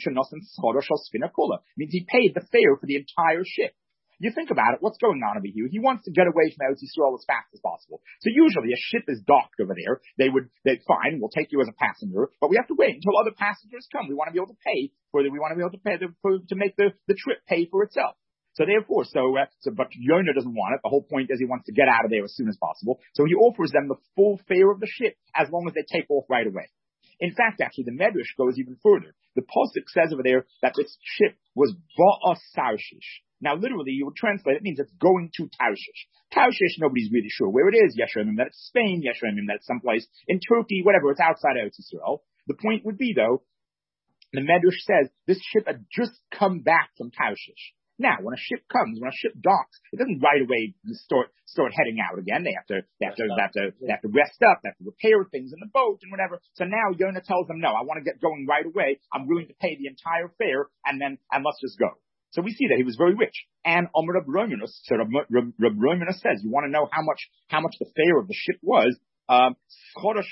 he paid the fare for the entire ship. You think about it, what's going on over here? He wants to get away from Eretz Yisrael as fast as possible. So usually a ship is docked over there. They would, they fine, we'll take you as a passenger, but we have to wait until other passengers come. We want to be able to pay for the, we want to be able to pay the, for, to make the, the trip pay for itself. So therefore, so, uh, so, but Yonah doesn't want it. The whole point is he wants to get out of there as soon as possible. So he offers them the full fare of the ship as long as they take off right away. In fact, actually, the Medrash goes even further. The Pasuk says over there that this ship was Ba'as Tarshish. Now, literally, you would translate, it means it's going to Tarshish. Tarshish, nobody's really sure where it is. Yeshua that it's Spain. Yeshua that it's someplace in Turkey, whatever. It's outside of Eretz Yisrael. The point would be, though, The Medrash says this ship had just come back from Tarshish. Now, when a ship comes, when a ship docks, it doesn't right away start start heading out again. They have to they have to they have to they have to rest up, they have to repair things in the boat and whatever. So now Yonah tells them, no, I want to get going right away. I'm willing to pay the entire fare, and then and let's just go. So we see that he was very rich. And Amr Rab Romanus, so Rab Romanus says, you want to know how much how much the fare of the ship was? Um, the,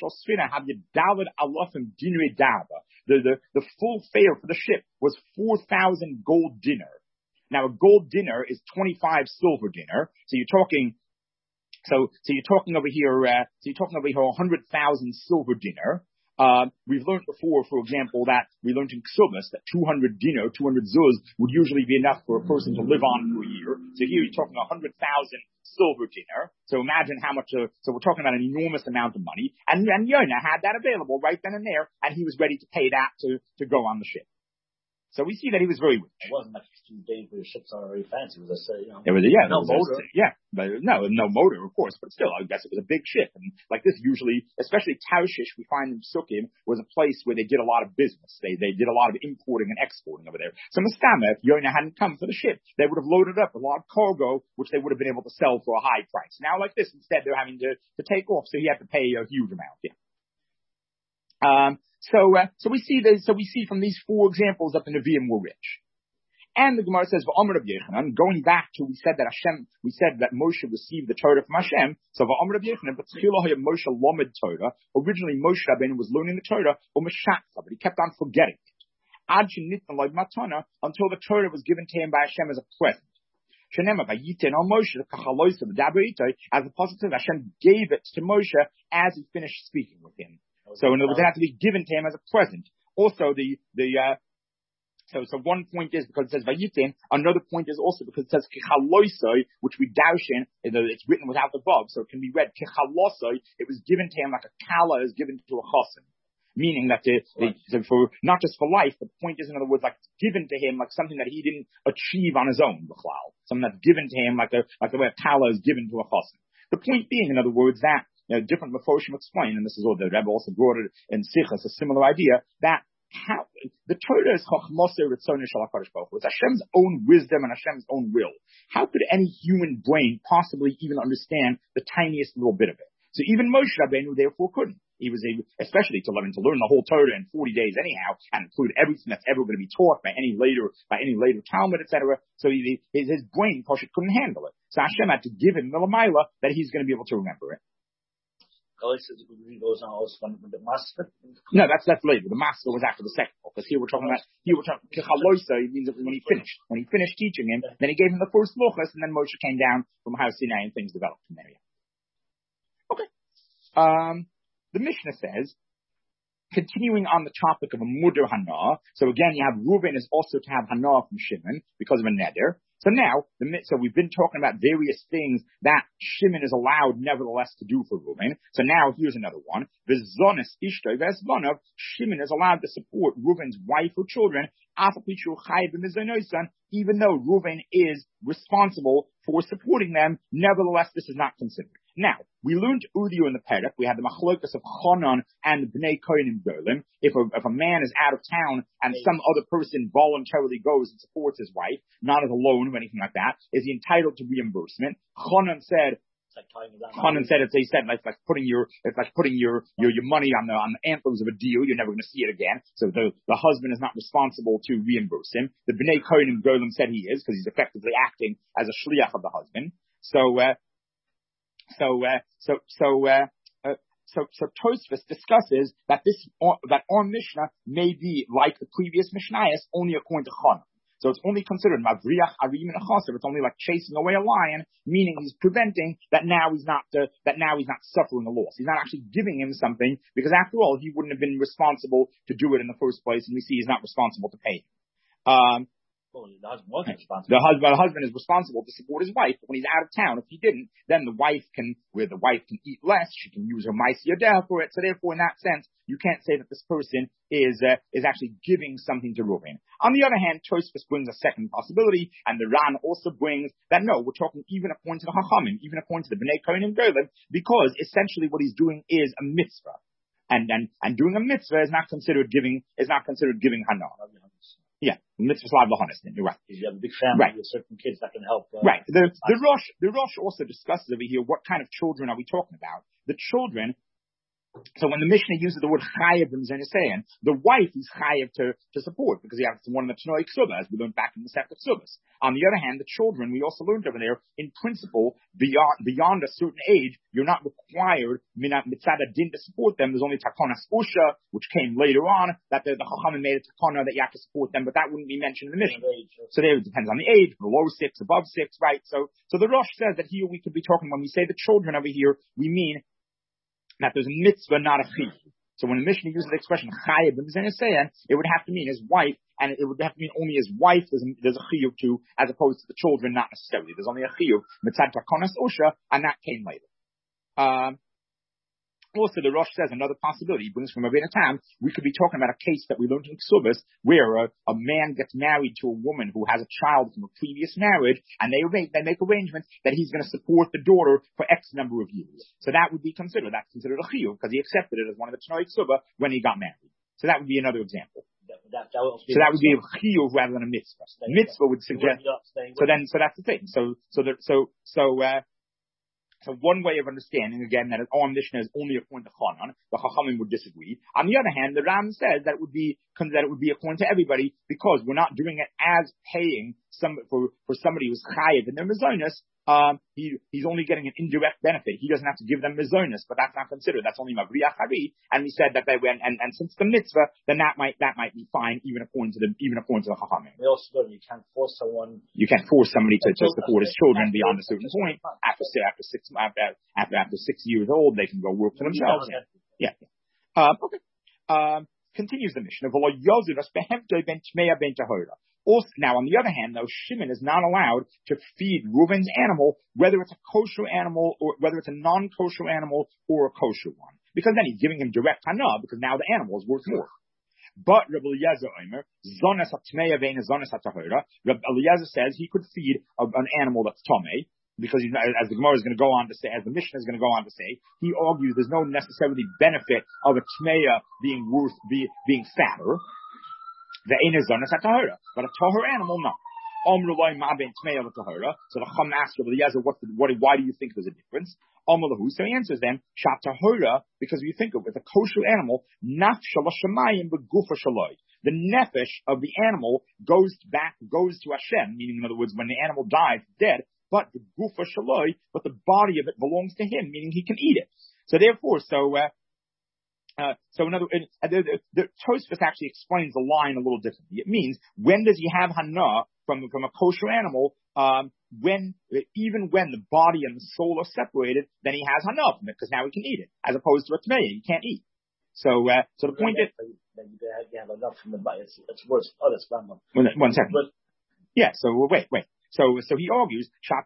the, the full fare for the ship was four thousand gold dinar. Now, a gold dinar is twenty-five silver dinar. So you're talking, so, so you're talking over here, uh, so you're talking over here one hundred thousand silver dinar. Uh, we've learned before, for example, that we learned in Ksubas that two hundred dinar, two hundred zuz would usually be enough for a person to live on for a year. So here you're talking one hundred thousand silver dinar. So imagine how much, uh, so we're talking about an enormous amount of money. And, and Yonah had that available right then and there, and he was ready to pay that to, to go on the ship. So we see that he was very rich. It wasn't like two days where the ships are very fancy. It was a, you know, it was a, yeah, no was motor. A, yeah, but no, no motor, of course, but still, I guess it was a big ship. And like this usually, especially Tarshish, we find in Sukkim, was a place where they did a lot of business. They, they did a lot of importing and exporting over there. So Mastama, if Yonah hadn't come for the ship, they would have loaded up a lot of cargo, which they would have been able to sell for a high price. Now like this, instead they're having to, to take off, so he had to pay a huge amount, yeah. Um, So, uh, so we see this, so we see from these four examples that the Nevi'im were rich. And the Gemara says, V'Omer Rav Yechanan, going back to, we said that Hashem, we said that Moshe received the Torah from Hashem. So V'Omer Rav Yechanan, but Moshe lomed Torah. Originally Moshe Rabbeinu was learning the Torah, or Meshakta, but he kept on forgetting it. Ad shenitna lo matana, until the Torah was given to him by Hashem as a present. Shenema v'yiten al Moshe kachalosa v'daber ito, as the positive Hashem gave it to Moshe as he finished speaking with him. So in other words, it had to be given to him as a present. Also, the the uh, so so one point is because it says vayitin. Another point is also because it says kichalosoi, which we daushin. It's written without the vav, so it can be read kichalosoi. It was given to him like a kala is given to a chosin, meaning that the, the so for not just for life, but the point is, in other words, like given to him like something that he didn't achieve on his own, b'chlal. Something that's given to him like the like the way a kala is given to a chosin. The point being, in other words, that. You know, different Mefoshim explain, and this is all the Rebbe also brought it in Sichas, a similar idea, that how, the Torah is Chachmosei Ritzonei Shel HaKadosh Baruch Hu. It's Hashem's own wisdom and Hashem's own will. How could any human brain possibly even understand the tiniest little bit of it? So even Moshe Rabbeinu therefore couldn't. He was able, especially to learn to learn the whole Torah in forty days anyhow, and include everything that's ever going to be taught by any later by any later Talmud, et cetera. So he, his, his brain, Poshet, couldn't handle it. So Hashem had to give him the Lamaila that he's going to be able to remember it. No, that's that's later. The master was after the second, because here we're talking about here we're talking Kechaloisa. It means that when he finished, when he finished teaching him, then he gave him the first luchas, and then Moshe came down from Har Sinai, and things developed from there. Okay. Um, the Mishnah says, continuing on the topic of a muder hana. So again, you have Reuven is also to have hana from Shimon because of a neder. So now, the, so we've been talking about various things that Shimon is allowed nevertheless to do for Reuven. So now here's another one. V'zonis ishtoi v'esvanov. Shimon is allowed to support Reuven's wife or children, even though Reuven is responsible for supporting them. Nevertheless, this is not considered. Now, we learned Udiyu in the Perek. We had the machlokas of Chanan and Bnei Kohanim Golim. If a, if a man is out of town and some other person voluntarily goes and supports his wife, not as a loan or anything like that, is he entitled to reimbursement? Chanan said, Chanan said it's, he said it's like putting your, it's like putting your, your, your money on the, on the antlers of a deal. You're never going to see it again. So the, the husband is not responsible to reimburse him. The Bnei Kohanim Golim said he is, because he's effectively acting as a shliach of the husband. So, uh, So, uh, so, so, uh, uh, so, so Tosfos discusses that this, uh, that our Mishnah may be like the previous Mishnayos only according to Chanan. So it's only considered Mavriach Arim and Chasav. It's only like chasing away a lion, meaning he's preventing that now he's not, uh, that now he's not suffering a loss. He's not actually giving him something, because after all, he wouldn't have been responsible to do it in the first place, and we see he's not responsible to pay him. Um, Well, the husband wasn't responsible. The husband, the husband is responsible to support his wife. But when he's out of town, if he didn't, then the wife can, where the wife can eat less, she can use her ma'aseh yadeh for it. So therefore, in that sense, you can't say that this person is uh, is actually giving something to Reuven. On the other hand, Tosfos brings a second possibility, and the Ran also brings that no, we're talking even according to the Chachamim, even according to the Bnei Kohanim Golim, because essentially what he's doing is a mitzvah. And, and, and doing a mitzvah is not considered giving, is not considered giving hana. Yeah, mitzvah slav lahanistin. You're right. You have a big family right. with certain kids that can help. Uh, right. The, the Rosh, the Rosh also discusses over here what kind of children are we talking about. The children, so when the Mishnah uses the word chayev in Zenisayan, the wife is chayev to, to support because he has one of the Tnoi Ksubah, as we learned back in the Sefer Ksubas. On the other hand, the children, we also learned over there, in principle, beyond, beyond a certain age, you're not required, mitzad din, to support them. There's only takonas usha, which came later on, that the, the Chachamim made a takona that you have to support them, but that wouldn't be mentioned in the Mishnah. So there it depends on the age, below six, above six, right? So, so the Rosh says that here we could be talking, when we say the children over here, we mean that there's a mitzvah, not a chiyuv. So when the Mishnah uses the expression chayev b'mizenisayan, it would have to mean his wife, and it would have to mean only his wife there's a, there's a chiyuv to, as opposed to the children, not necessarily. There's only a chiyuv, mitzad takonas usha, and that came later. Um, Also, the Rosh says another possibility. He brings from Rabbeinu Tam. We could be talking about a case that we learned in Ksubas, where a, a man gets married to a woman who has a child from a previous marriage, and they make, they make arrangements that he's going to support the daughter for X number of years. So that would be considered. That's considered a chiyuv because he accepted it as one of the Tnoi Ksubah when he got married. So that would be another example. That, that, that would so that would be a chiyuv rather than a mitzvah. Stay mitzvah would suggest. So then, so that's the thing. So, so, the, so, so. uh So one way of understanding, again, that our Mishnah is only according to Chanan, the Chachamim would disagree. On the other hand, the Ram says that it would be, that it would be according to everybody because we're not doing it as paying some, for, for somebody who's chayiv in their mezonus. Um, he, he's only getting an indirect benefit. He doesn't have to give them mezonus, but that's not considered. That's only Mavriach Hari. And we said that they went, and, and since the mitzvah, then that might, that might be fine, even according to the, even according to the Chachamim. We also know you can't force someone. You can't force somebody to, to support his children beyond a certain point. After, after six, after, after, after six years old, they can go work for themselves. Yeah. yeah. Um, okay. Um, continues the mission of Also, now, on the other hand, though, Shimon is not allowed to feed Reuven's animal, whether it's a kosher animal or whether it's a non-kosher animal or a kosher one, because then he's giving him direct hana, because now the animal is worth more. But Rabbi Eliezer Omer, zonas hatmeya ve'ena zonas hatahora, Rabbi Eliezer says he could feed a, an animal that's tomei, because you know, as the Gemara is going to go on to say, as the Mishnah is going to go on to say, he argues there's no necessarily benefit of a tmeya being worth be, being fatter. The ena zonas hatahora, but a tahor animal, no. Omrulai ma ben tmeya l'tahora. So the Chum asks Rabbi Eliezer, what, what, why do you think there's a difference? Omrulahu. So he answers them, shatahora, because if you think of it, with a kosher animal, naf shalashamayim begufa shaloi. The nefesh of the animal goes back, goes to Hashem, meaning in other words, when the animal dies, dead, but the gufa shaloi, but the body of it belongs to him, meaning he can eat it. So therefore, so, uh, Uh, so in other words, uh, the, the, the Tosfos actually explains the line a little differently. It means, when does he have hana from, from a kosher animal? Um, when, even when the body and the soul are separated, then he has hana from it, because now he can eat it, as opposed to a tmeya, he can't eat. So, uh, so the point is, then you have enough from the body. It's, it's worse. Oh, that's one. One second. But, yeah. So wait, wait. So, so he argues,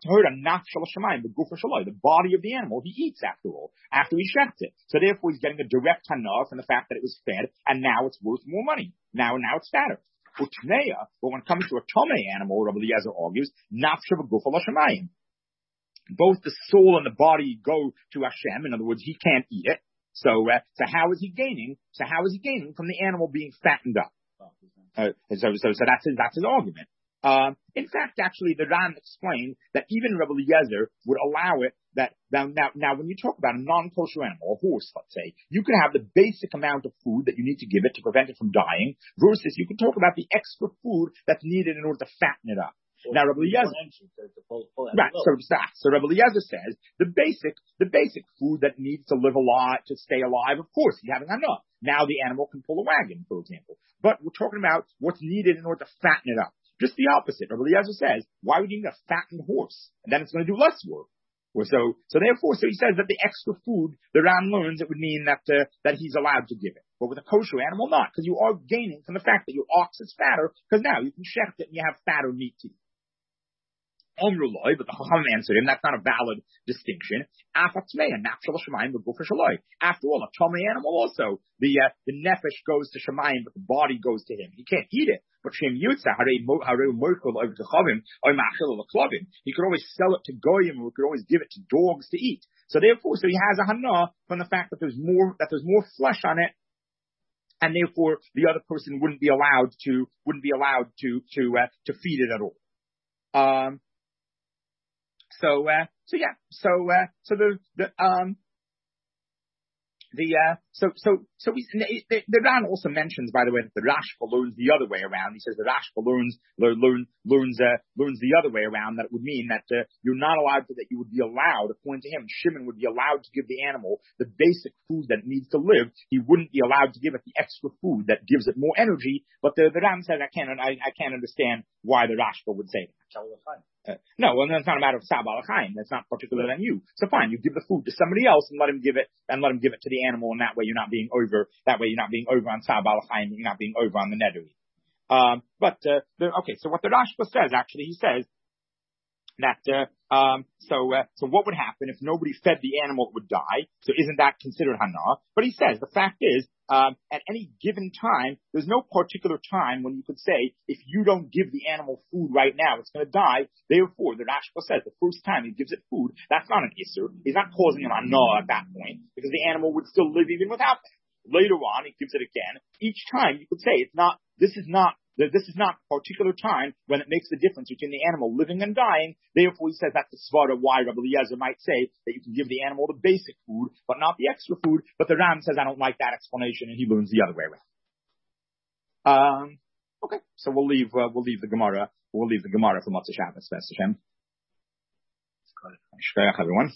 the body of the animal he eats after all, after he shechts it. So therefore he's getting a direct hana from the fact that it was fed, and now it's worth more money. Now, now it's fatter. But when it comes to a tomei animal, Rabbi Eliezer argues, both the soul and the body go to Hashem. In other words, he can't eat it. So, uh, so how is he gaining? So how is he gaining from the animal being fattened up? Uh, so, so, so that's his, that's his argument. Um, in fact, actually, the Ram explained that even Rabbi Eliezer would allow it that now, now, now, when you talk about a non-kosher animal, a horse, let's say, you can have the basic amount of food that you need to give it to prevent it from dying, versus you can talk about the extra food that's needed in order to fatten it up. So now, Rabbi Eliezer, right? So, so Rabbi Eliezer says the basic, the basic food that needs to live alive, to stay alive, of course, he's having enough. Now the animal can pull a wagon, for example. But we're talking about what's needed in order to fatten it up. Just the opposite. Rabbi Eliezer says, why would you need a fattened horse? And then it's going to do less work. Or so, so therefore, so he says that the extra food, the Ram learns, it would mean that, uh, that he's allowed to give it. But with a kosher animal, not. Because you are gaining from the fact that your ox is fatter, because now you can shecht it and you have fatter meat to eat. Omruloi, but the Chacham answered him, that's not a valid distinction. After all, a tummy animal also, the uh, the nefesh goes to Shemayim, but the body goes to him. He can't eat it. But Shem Yutza, he could always sell it to Goyim, or he could always give it to dogs to eat. So therefore, so he has a hana from the fact that there's more, that there's more flesh on it, and therefore the other person wouldn't be allowed to, wouldn't be allowed to, to, uh, to feed it at all. Um, so, uh, so yeah, so, uh, so the, the, um, The, uh, so, so, so we, the, the Ran also mentions, by the way, that the Rashba learns the other way around. He says the Rashba learns, learn, learns, uh, learns the other way around, that it would mean that, uh, you're not allowed to, that you would be allowed, according to him, Shimon would be allowed to give the animal the basic food that it needs to live. He wouldn't be allowed to give it the extra food that gives it more energy. But the, the Ran says, I can't, I, I can't understand why the Rashba would say that. Uh, no, well, that's not a matter of Sabal Chaim. That's not particular than you. So fine, you give the food to somebody else and let him give it, and let him give it to the animal, and that way you're not being over, that way you're not being over on Sabal Chaim, you're not being over on the Neduri. Um, but, uh, the, okay, so what the Rashba says, actually, he says that, uh, um, so, uh, so what would happen if nobody fed the animal, it would die. So isn't that considered hana? But he says, the fact is, um, at any given time, there's no particular time when you could say, if you don't give the animal food right now, it's going to die. Therefore, the Rashba says, the first time he gives it food, that's not an issur. He's not causing an hana at that point, because the animal would still live even without that. Later on, he gives it again. Each time, you could say, it's not, this is not, this is not a particular time when it makes the difference between the animal living and dying. Therefore, he says that's the svara why Rabbi Eliezer might say that you can give the animal the basic food, but not the extra food. But the Ram says, I don't like that explanation, and he learns the other way around. Um, okay, so we'll leave, uh, we'll leave the Gemara, we'll leave the Gemara for Motzei Shabbos, B'ez Hashem. Shkoyach, everyone.